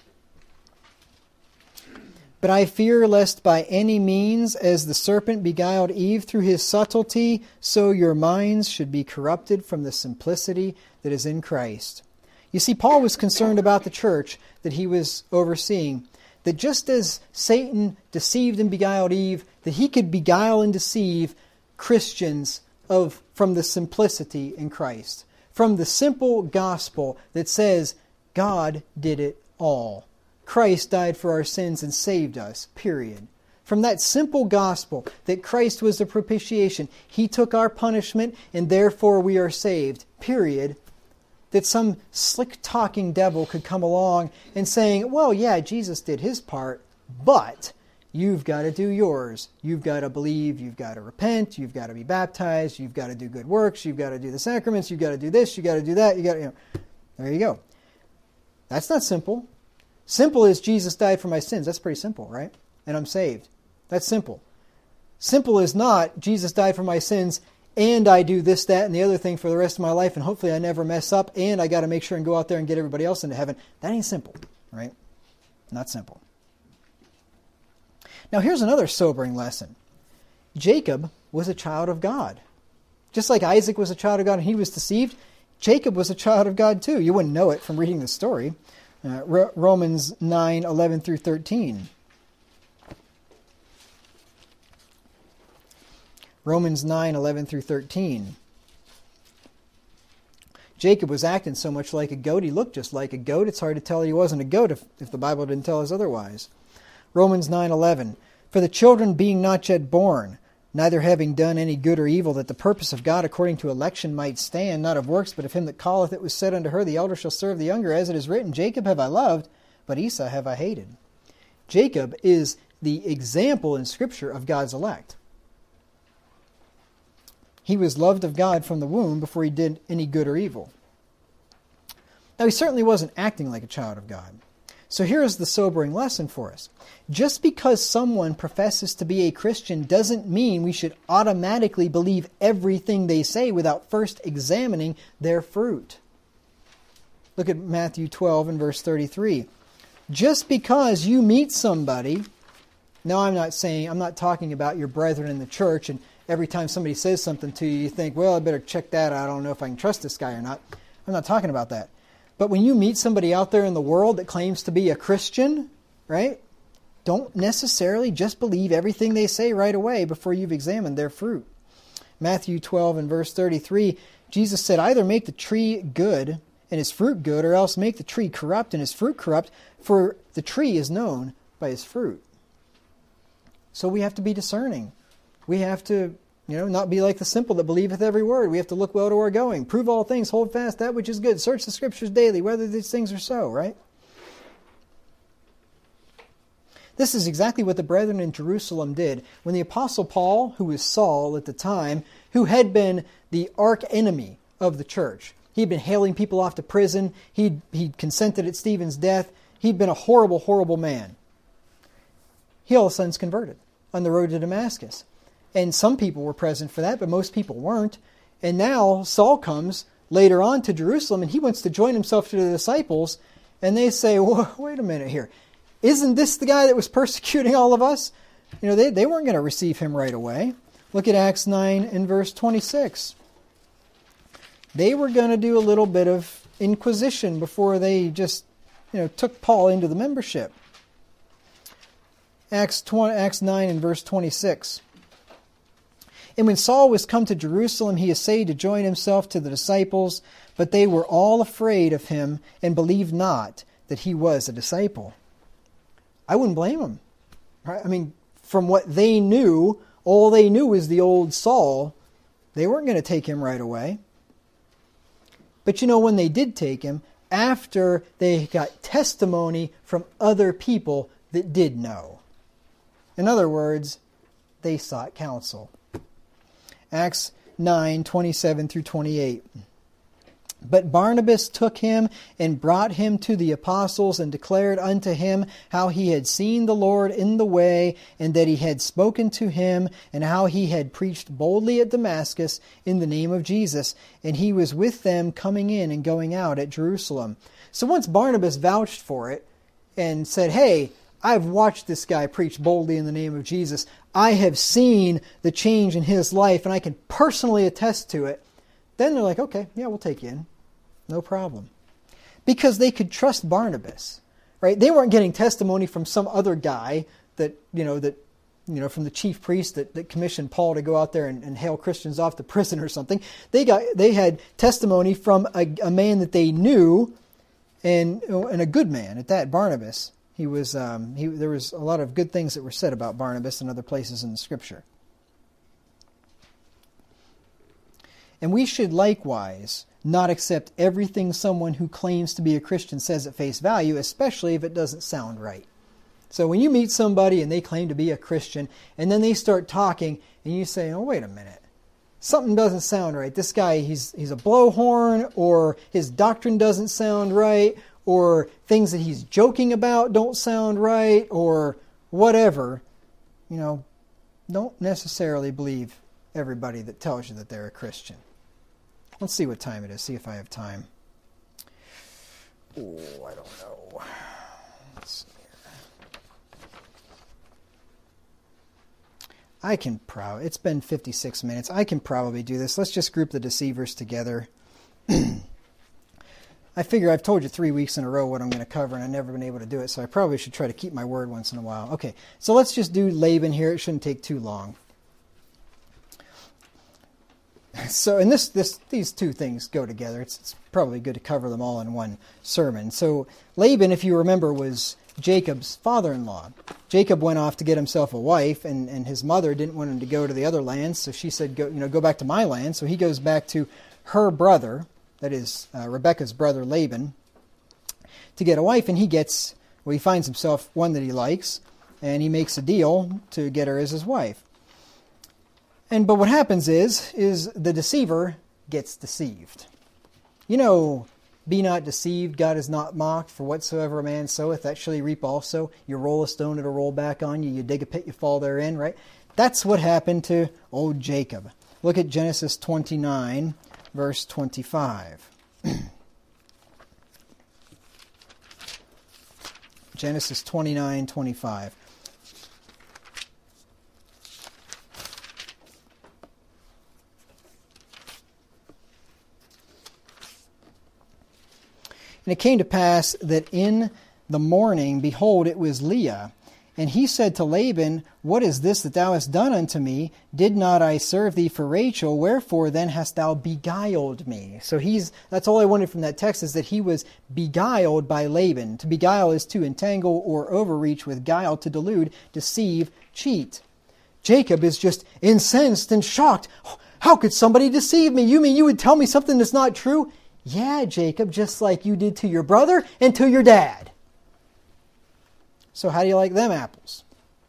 But I fear lest by any means, as the serpent beguiled Eve through his subtlety, so your minds should be corrupted from the simplicity that is in Christ. You see, Paul was concerned about the church that he was overseeing, that just as Satan deceived and beguiled Eve, that he could beguile and deceive Christians of from the simplicity in Christ, from the simple gospel that says God did it all. Christ died for our sins and saved us, period. From that simple gospel that Christ was the propitiation, He took our punishment and therefore we are saved, period. That some slick-talking devil could come along and saying, well, yeah, Jesus did His part, but you've got to do yours. You've got to believe, you've got to repent, you've got to be baptized, you've got to do good works, you've got to do the sacraments, you've got to do this, you've got to do that, you got to, you know. There you go. That's not simple. Simple is Jesus died for my sins. That's pretty simple, right? And I'm saved. That's simple. Simple is not Jesus died for my sins and I do this, that, and the other thing for the rest of my life and hopefully I never mess up and I got to make sure and go out there and get everybody else into heaven. That ain't simple, right? Not simple. Now here's another sobering lesson. Jacob was a child of God. Just like Isaac was a child of God and he was deceived, Jacob was a child of God too. You wouldn't know it from reading the story. Uh, Romans nine, eleven through thirteen. Romans nine, eleven through thirteen. Jacob was acting so much like a goat, he looked just like a goat. It's hard to tell he wasn't a goat if, if the Bible didn't tell us otherwise. Romans nine, eleven. For the children being not yet born, neither having done any good or evil, that the purpose of God according to election might stand, not of works, but of him that calleth, it was said unto her, the elder shall serve the younger, as it is written, Jacob have I loved, but Esau have I hated. Jacob is the example in Scripture of God's elect. He was loved of God from the womb before he did any good or evil. Now, he certainly wasn't acting like a child of God. So here's the sobering lesson for us. Just because someone professes to be a Christian doesn't mean we should automatically believe everything they say without first examining their fruit. Look at Matthew twelve and verse thirty-three. Just because you meet somebody, now I'm not saying, I'm not talking about your brethren in the church and every time somebody says something to you, you think, well, I better check that out. I don't know if I can trust this guy or not. I'm not talking about that. But when you meet somebody out there in the world that claims to be a Christian, right, don't necessarily just believe everything they say right away before you've examined their fruit. Matthew twelve and verse thirty-three, Jesus said, either make the tree good and his fruit good, or else make the tree corrupt and his fruit corrupt, for the tree is known by his fruit. So we have to be discerning. We have to, you know, not be like the simple that believeth every word. We have to look well to our going. Prove all things, hold fast that which is good. Search the Scriptures daily, whether these things are so, right? This is exactly what the brethren in Jerusalem did when the Apostle Paul, who was Saul at the time, who had been the arch enemy of the church. He'd been hailing people off to prison. He'd, he'd consented at Stephen's death. He'd been a horrible, horrible man. He all of a sudden is converted on the road to Damascus. And some people were present for that, but most people weren't. And now Saul comes later on to Jerusalem, and he wants to join himself to the disciples. And they say, well, wait a minute here. Isn't this the guy that was persecuting all of us? You know, they, they weren't going to receive him right away. Look at Acts nine and verse twenty-six. They were going to do a little bit of inquisition before they just, you know, took Paul into the membership. Acts, twenty, Acts nine and verse twenty-six. And when Saul was come to Jerusalem, he essayed to join himself to the disciples, but they were all afraid of him and believed not that he was a disciple. I wouldn't blame them. Right? I mean, from what they knew, all they knew was the old Saul. They weren't going to take him right away. But you know, when they did take him, after they got testimony from other people that did know. In other words, they sought counsel. Acts nine, twenty-seven through twenty-eight. But Barnabas took him and brought him to the apostles and declared unto him how he had seen the Lord in the way, and that he had spoken to him, and how he had preached boldly at Damascus in the name of Jesus. And he was with them coming in and going out at Jerusalem. So once Barnabas vouched for it and said, hey, I've watched this guy preach boldly in the name of Jesus. I have seen the change in his life, and I can personally attest to it. Then they're like, okay, yeah, we'll take you in. No problem. Because they could trust Barnabas, right? They weren't getting testimony from some other guy that, you know, that, you know, from the chief priest that, that commissioned Paul to go out there and, and hail Christians off to prison or something. They got, they had testimony from a, a man that they knew, and, and a good man at that, Barnabas. He was, um, he, there was a lot of good things that were said about Barnabas in other places in the Scripture. And we should likewise not accept everything someone who claims to be a Christian says at face value, especially if it doesn't sound right. So when you meet somebody and they claim to be a Christian, and then they start talking, and you say, oh, wait a minute. Something doesn't sound right. This guy, he's he's a blowhorn, or his doctrine doesn't sound right, or things that he's joking about don't sound right, or whatever. You know, don't necessarily believe everybody that tells you that they're a Christian. Let's see what time it is. See if I have time. Oh, I don't know. Let's see here. I can probably, it's been fifty-six minutes. I can probably do this. Let's just group the deceivers together. I figure I've told you three weeks in a row what I'm going to cover, and I've never been able to do it, so I probably should try to keep my word once in a while. Okay, so let's just do Laban here. It shouldn't take too long. So, and this, this, these two things go together. It's, it's probably good to cover them all in one sermon. So, Laban, if you remember, was Jacob's father-in-law. Jacob went off to get himself a wife, and, and his mother didn't want him to go to the other lands, so she said, "Go, you know, go back to my land." So he goes back to her brother, that is uh, Rebekah's brother Laban, to get a wife, and he gets, well, he finds himself one that he likes, and he makes a deal to get her as his wife. And but what happens is, is the deceiver gets deceived. You know, be not deceived, God is not mocked, for whatsoever a man soweth, that shall he reap also. You roll a stone, it'll roll back on you. You dig a pit, you fall therein, right? That's what happened to old Jacob. Look at Genesis twenty-nine, verse twenty-five. Genesis twenty-nine, twenty-five. And it came to pass that in the morning, behold, it was Leah. And he said to Laban, What is this that thou hast done unto me? Did not I serve thee for Rachel? Wherefore then hast thou beguiled me? So he's that's all I wanted from that text, is that he was beguiled by Laban. To beguile is to entangle or overreach with guile, to delude, deceive, cheat. Jacob is just incensed and shocked. How could somebody deceive me? You mean you would tell me something that's not true? Yeah, Jacob, just like you did to your brother and to your dad. So how do you like them apples?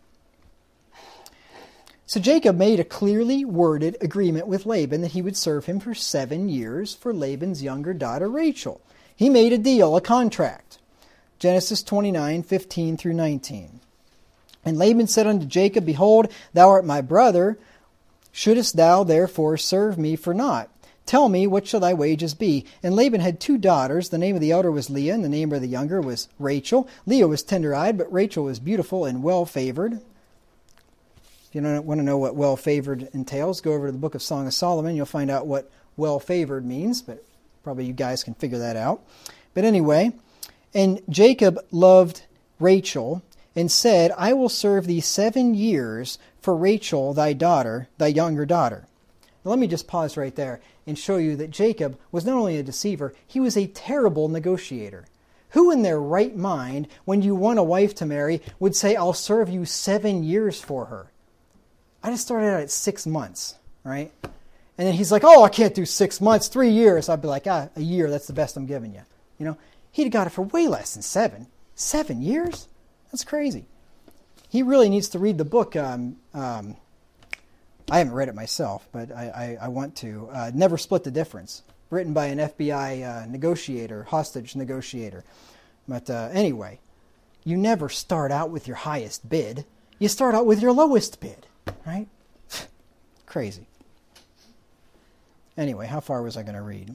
So Jacob made a clearly worded agreement with Laban that he would serve him for seven years for Laban's younger daughter Rachel. He made a deal, a contract. Genesis twenty-nine, fifteen through nineteen. And Laban said unto Jacob, Behold, thou art my brother. Shouldest thou therefore serve me for naught? Tell me, what shall thy wages be? And Laban had two daughters. The name of the elder was Leah, and the name of the younger was Rachel. Leah was tender-eyed, but Rachel was beautiful and well-favored. If you don't want to know what well-favored entails, go over to the book of Song of Solomon. You'll find out what well-favored means, but probably you guys can figure that out. But anyway, and Jacob loved Rachel and said, I will serve thee seven years for Rachel, thy daughter, thy younger daughter. Now, let me just pause right there and show you that Jacob was not only a deceiver, he was a terrible negotiator. Who in their right mind, when you want a wife to marry, would say, I'll serve you seven years for her? I just started out at six months, right? And then he's like, oh, I can't do six months, three years. I'd be like, ah, a year, that's the best I'm giving you. You know, he'd got it for way less than seven. Seven years? That's crazy. He really needs to read the book, um, um, I haven't read it myself, but I, I, I want to. Uh, Never Split the Difference, written by an F B I uh, negotiator, hostage negotiator. But uh, anyway, you never start out with your highest bid. You start out with your lowest bid, right? Crazy. Anyway, how far was I going to read?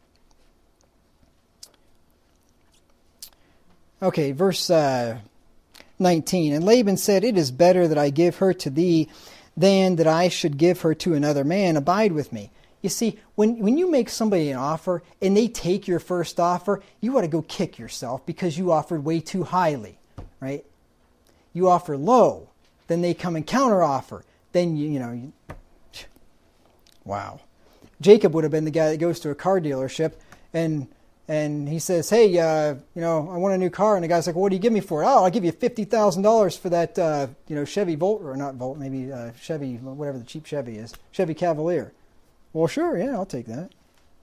Okay, verse uh, nineteen. And Laban said, "It is better that I give her to thee than that I should give her to another man. Abide with me." You see, when, when you make somebody an offer and they take your first offer, you ought to go kick yourself because you offered way too highly, right? You offer low, then they come and counter-offer. Then, you, you know, you, wow. Jacob would have been the guy that goes to a car dealership and and he says, "Hey, uh, you know, I want a new car." And the guy's like, "Well, what do you give me for it?" "Oh, I'll give you fifty thousand dollars for that, uh, you know, Chevy Volt, or not Volt, maybe uh, Chevy, whatever the cheap Chevy is, Chevy Cavalier." "Well, sure, yeah, I'll take that."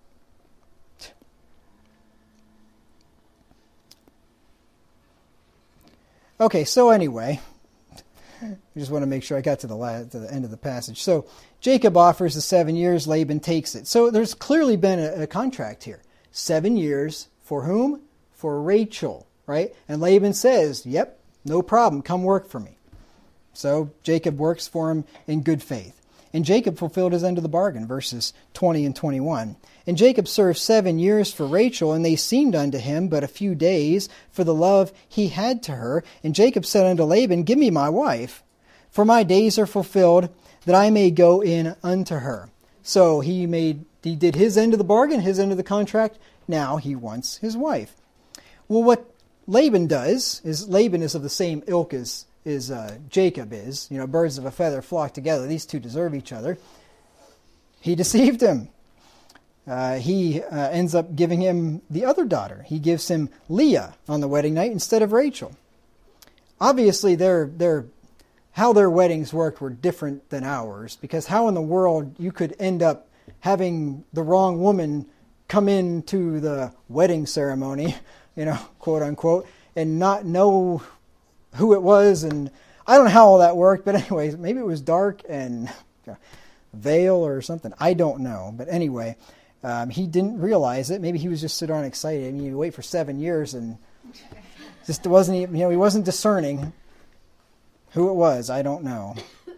Okay, so anyway, I just want to make sure I got to the last, to the end of the passage. So Jacob offers the seven years, Laban takes it. So there's clearly been a, a contract here. Seven years for whom? For Rachel, right? And Laban says, "Yep, no problem, come work for me." So Jacob works for him in good faith. And Jacob fulfilled his end of the bargain, verses twenty and twenty-one. "And Jacob served seven years for Rachel, and they seemed unto him but a few days for the love he had to her. And Jacob said unto Laban, Give me my wife, for my days are fulfilled, that I may go in unto her." So he made he did his end of the bargain, his end of the contract. Now he wants his wife. Well, what Laban does is, Laban is of the same ilk as is uh, Jacob is. You know, birds of a feather flock together. These two deserve each other. He deceived him. Uh, he uh, ends up giving him the other daughter. He gives him Leah on the wedding night instead of Rachel. Obviously, their their how their weddings worked were different than ours, because how in the world you could end up having the wrong woman come into the wedding ceremony, you know, quote unquote, and not know who it was. And I don't know how all that worked, but anyways, maybe it was dark and veil or something. I don't know. But anyway, um, he didn't realize it. Maybe he was just so darn excited. I mean, you wait for seven years and just wasn't, you know, he wasn't discerning who it was. I don't know.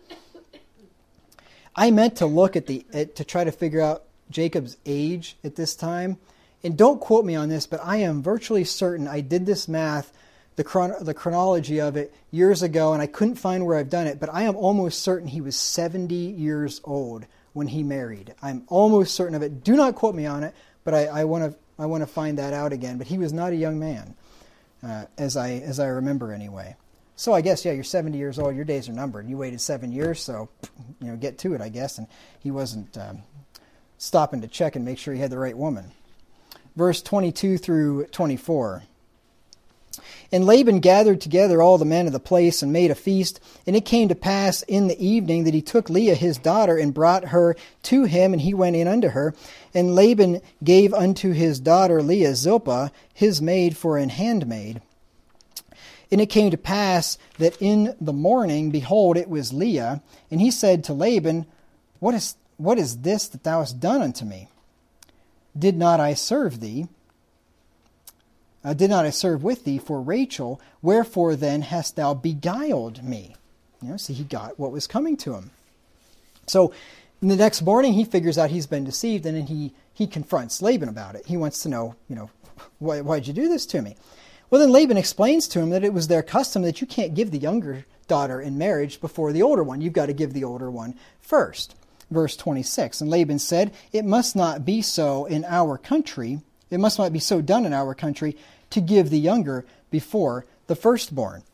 I meant to look at the at, to try to figure out Jacob's age at this time, and don't quote me on this, but I am virtually certain I did this math, the chron- the chronology of it years ago, and I couldn't find where I've done it, but I am almost certain he was seventy years old when he married. I'm almost certain of it. Do not quote me on it, but I want to I want to find that out again. But he was not a young man, uh, as I as I remember anyway. So I guess, yeah, you're seventy years old, your days are numbered. You waited seven years, so, you know, get to it, I guess. And he wasn't um, stopping to check and make sure he had the right woman. Verse twenty-two through twenty-four. "And Laban gathered together all the men of the place and made a feast. And it came to pass in the evening that he took Leah his daughter and brought her to him, and he went in unto her. And Laban gave unto his daughter Leah Zilpah, his maid, for an handmaid. And it came to pass that in the morning, behold, it was Leah. And he said to Laban, What is what is this that thou hast done unto me? Did not I serve thee? Uh, did not I serve with thee for Rachel? Wherefore then hast thou beguiled me?" You know, see, he got what was coming to him. So the next morning, he figures out he's been deceived, and then he he confronts Laban about it. He wants to know, you know, why why'd you do this to me? Well, then Laban explains to him that it was their custom that you can't give the younger daughter in marriage before the older one. You've got to give the older one first. Verse twenty-six, "And Laban said, It must not be so in our country, it must not be so done in our country, to give the younger before the firstborn."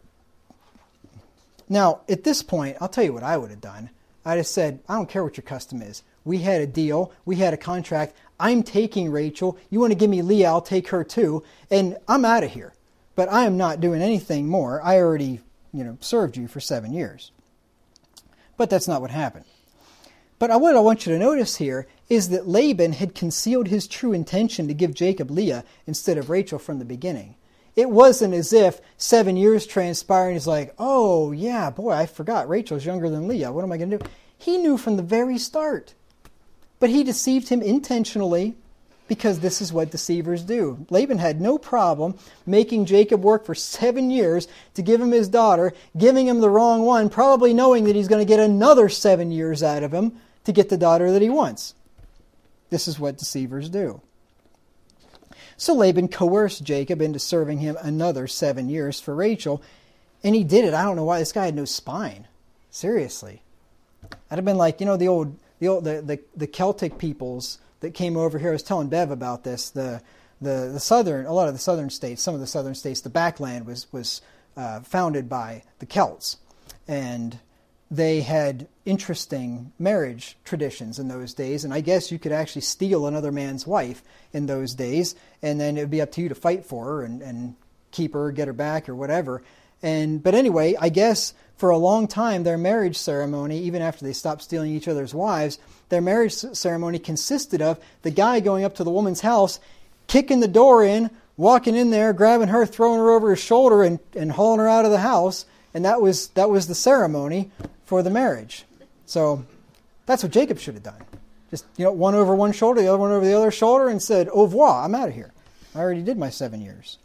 Now, at this point, I'll tell you what I would have done. I'd have said, I don't care what your custom is. We had a deal. We had a contract. I'm taking Rachel. You want to give me Leah, I'll take her too. And I'm out of here. But I am not doing anything more. I already, you know, served you for seven years. But that's not what happened. But what I want you to notice here is that Laban had concealed his true intention to give Jacob Leah instead of Rachel from the beginning. It wasn't as if seven years transpired and he's like, oh, yeah, boy, I forgot. Rachel's younger than Leah. What am I going to do? He knew from the very start. But he deceived him intentionally, because this is what deceivers do. Laban had no problem making Jacob work for seven years to give him his daughter, giving him the wrong one, probably knowing that he's going to get another seven years out of him to get the daughter that he wants. This is what deceivers do. So Laban coerced Jacob into serving him another seven years for Rachel, and he did it. I don't know why. This guy had no spine. Seriously. I'd have been like, you know, the old, the old, the, the, the Celtic peoples that came over here. I was telling Bev about this. The, the, the southern, a lot of the southern states, some of the southern states, the backland was, was uh, founded by the Celts. And they had interesting marriage traditions in those days. And I guess you could actually steal another man's wife in those days. And then it would be up to you to fight for her and, and keep her, get her back or whatever. And, but anyway, I guess for a long time, their marriage ceremony, even after they stopped stealing each other's wives, their marriage ceremony consisted of the guy going up to the woman's house, kicking the door in, walking in there, grabbing her, throwing her over his shoulder, and, and hauling her out of the house. And that was that was the ceremony for the marriage. So that's what Jacob should have done. Just, you know, one over one shoulder, the other one over the other shoulder, and said, au revoir, I'm out of here. I already did my seven years.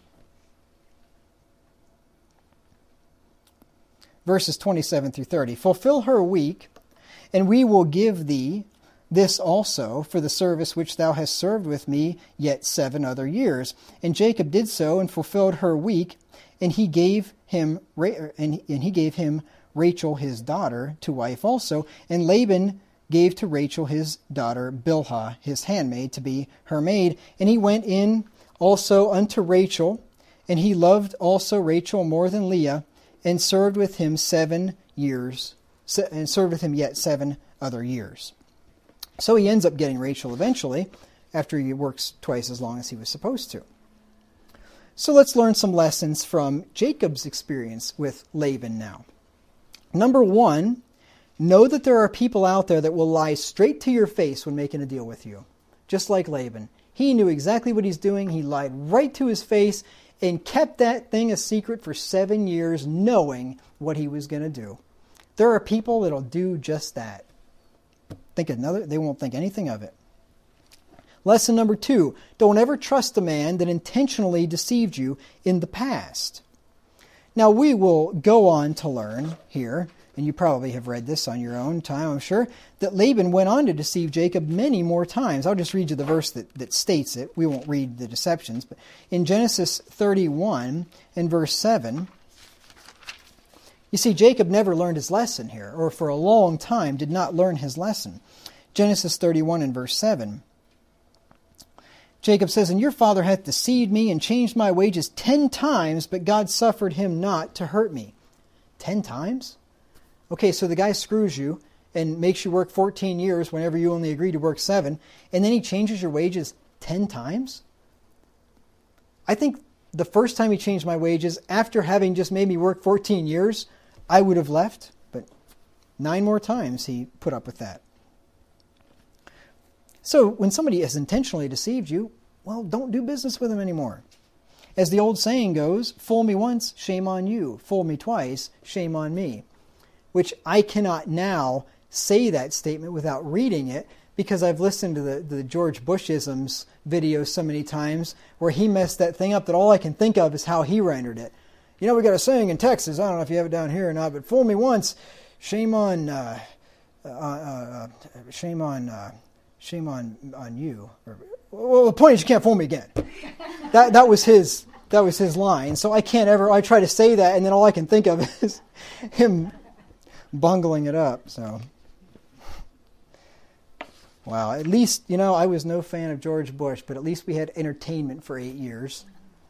Verses twenty-seven through thirty. Fulfill her week, and we will give thee this also for the service which thou hast served with me yet seven other years. And Jacob did so and fulfilled her week, and he gave him and he gave him Rachel his daughter to wife also. And Laban gave to Rachel his daughter Bilhah his handmaid to be her maid. And he went in also unto Rachel, and he loved also Rachel more than Leah, and served with him seven years, and served with him yet seven other years. So he ends up getting Rachel eventually, after he works twice as long as he was supposed to. So let's learn some lessons from Jacob's experience with Laban now. Number one, know that there are people out there that will lie straight to your face when making a deal with you. Just like Laban. He knew exactly what he's doing. He lied right to his face and kept that thing a secret for seven years, knowing what he was going to do. There are people that'll do just that. Think another, they won't think anything of it. Lesson number two, don't ever trust a man that intentionally deceived you in the past. Now we will go on to learn here, and you probably have read this on your own time, I'm sure, that Laban went on to deceive Jacob many more times. I'll just read you the verse that, that states it. We won't read the deceptions. But in Genesis thirty-one and verse seven, you see, Jacob never learned his lesson here, or for a long time did not learn his lesson. Genesis thirty-one and verse seven. Jacob says, and your father hath deceived me and changed my wages ten times, but God suffered him not to hurt me. Ten times? Okay, so the guy screws you and makes you work fourteen years whenever you only agreed to work seven, and then he changes your wages ten times? I think the first time he changed my wages, after having just made me work fourteen years, I would have left, but nine more times he put up with that. So when somebody has intentionally deceived you, well, don't do business with them anymore. As the old saying goes, fool me once, shame on you. Fool me twice, shame on me. Which I cannot now say that statement without reading it, because I've listened to the, the George Bush-isms videos so many times where he messed that thing up that all I can think of is how he rendered it. You know, we got a saying in Texas, I don't know if you have it down here or not, but fool me once, shame on, uh, uh, uh, shame on, uh, shame on, on you. Or, well, the point is you can't fool me again. That that was his that was his line. So I can't ever. I try to say that, and then all I can think of is him bungling it up. So, wow. At least, you know, I was no fan of George Bush, but at least we had entertainment for eight years.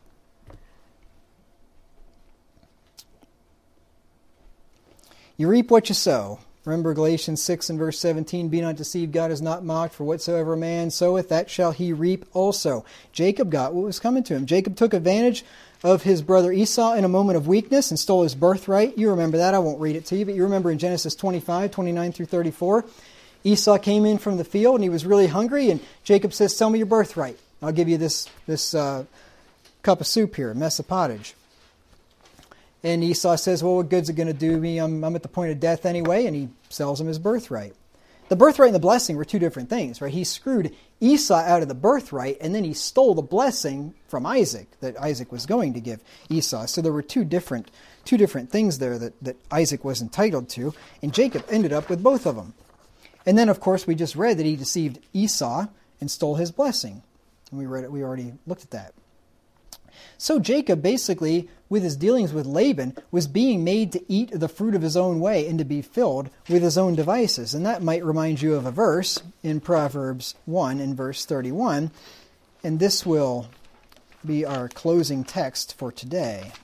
You reap what you sow. Remember Galatians six and verse seventeen, be not deceived, God is not mocked, for whatsoever a man soweth, that shall he reap also. Jacob got what was coming to him. Jacob took advantage of his brother Esau in a moment of weakness and stole his birthright. You remember that. I won't read it to you, but you remember in Genesis twenty-five, twenty-nine through thirty-four, Esau came in from the field and he was really hungry, and Jacob says, sell me your birthright. I'll give you this, this uh, cup of soup here, a mess of pottage. And Esau says, well, what good's it going to do me? I'm, I'm at the point of death anyway, and he sells him his birthright. The birthright and the blessing were two different things, right? He screwed Esau out of the birthright, and then he stole the blessing from Isaac that Isaac was going to give Esau. So there were two different two different things there that, that Isaac was entitled to, and Jacob ended up with both of them. And then, of course, we just read that he deceived Esau and stole his blessing. And we read it, we already looked at that. So Jacob basically, with his dealings with Laban, was being made to eat the fruit of his own way and to be filled with his own devices. And that might remind you of a verse in Proverbs one in verse thirty-one. And this will be our closing text for today.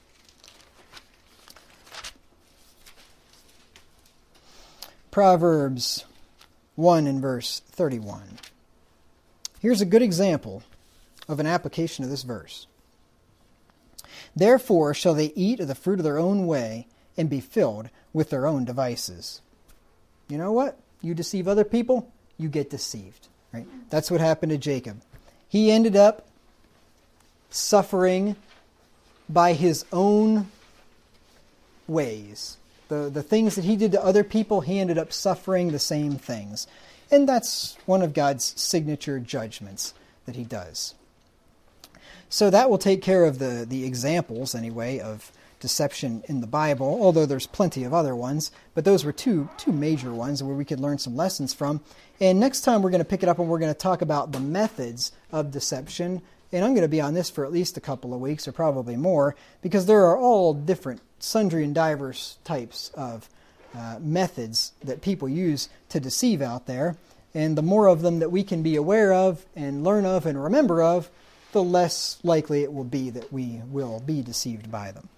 Proverbs one in verse thirty-one. Here's a good example of an application of this verse. Therefore shall they eat of the fruit of their own way and be filled with their own devices. You know what? You deceive other people, you get deceived. Right? That's what happened to Jacob. He ended up suffering by his own ways. The, the things that he did to other people, he ended up suffering the same things. And that's one of God's signature judgments that he does. So that will take care of the, the examples, anyway, of deception in the Bible, although there's plenty of other ones. But those were two, two major ones where we could learn some lessons from. And next time we're going to pick it up and we're going to talk about the methods of deception. And I'm going to be on this for at least a couple of weeks, or probably more, because there are all different, sundry and diverse types of uh, methods that people use to deceive out there. And the more of them that we can be aware of and learn of and remember of, the less likely it will be that we will be deceived by them.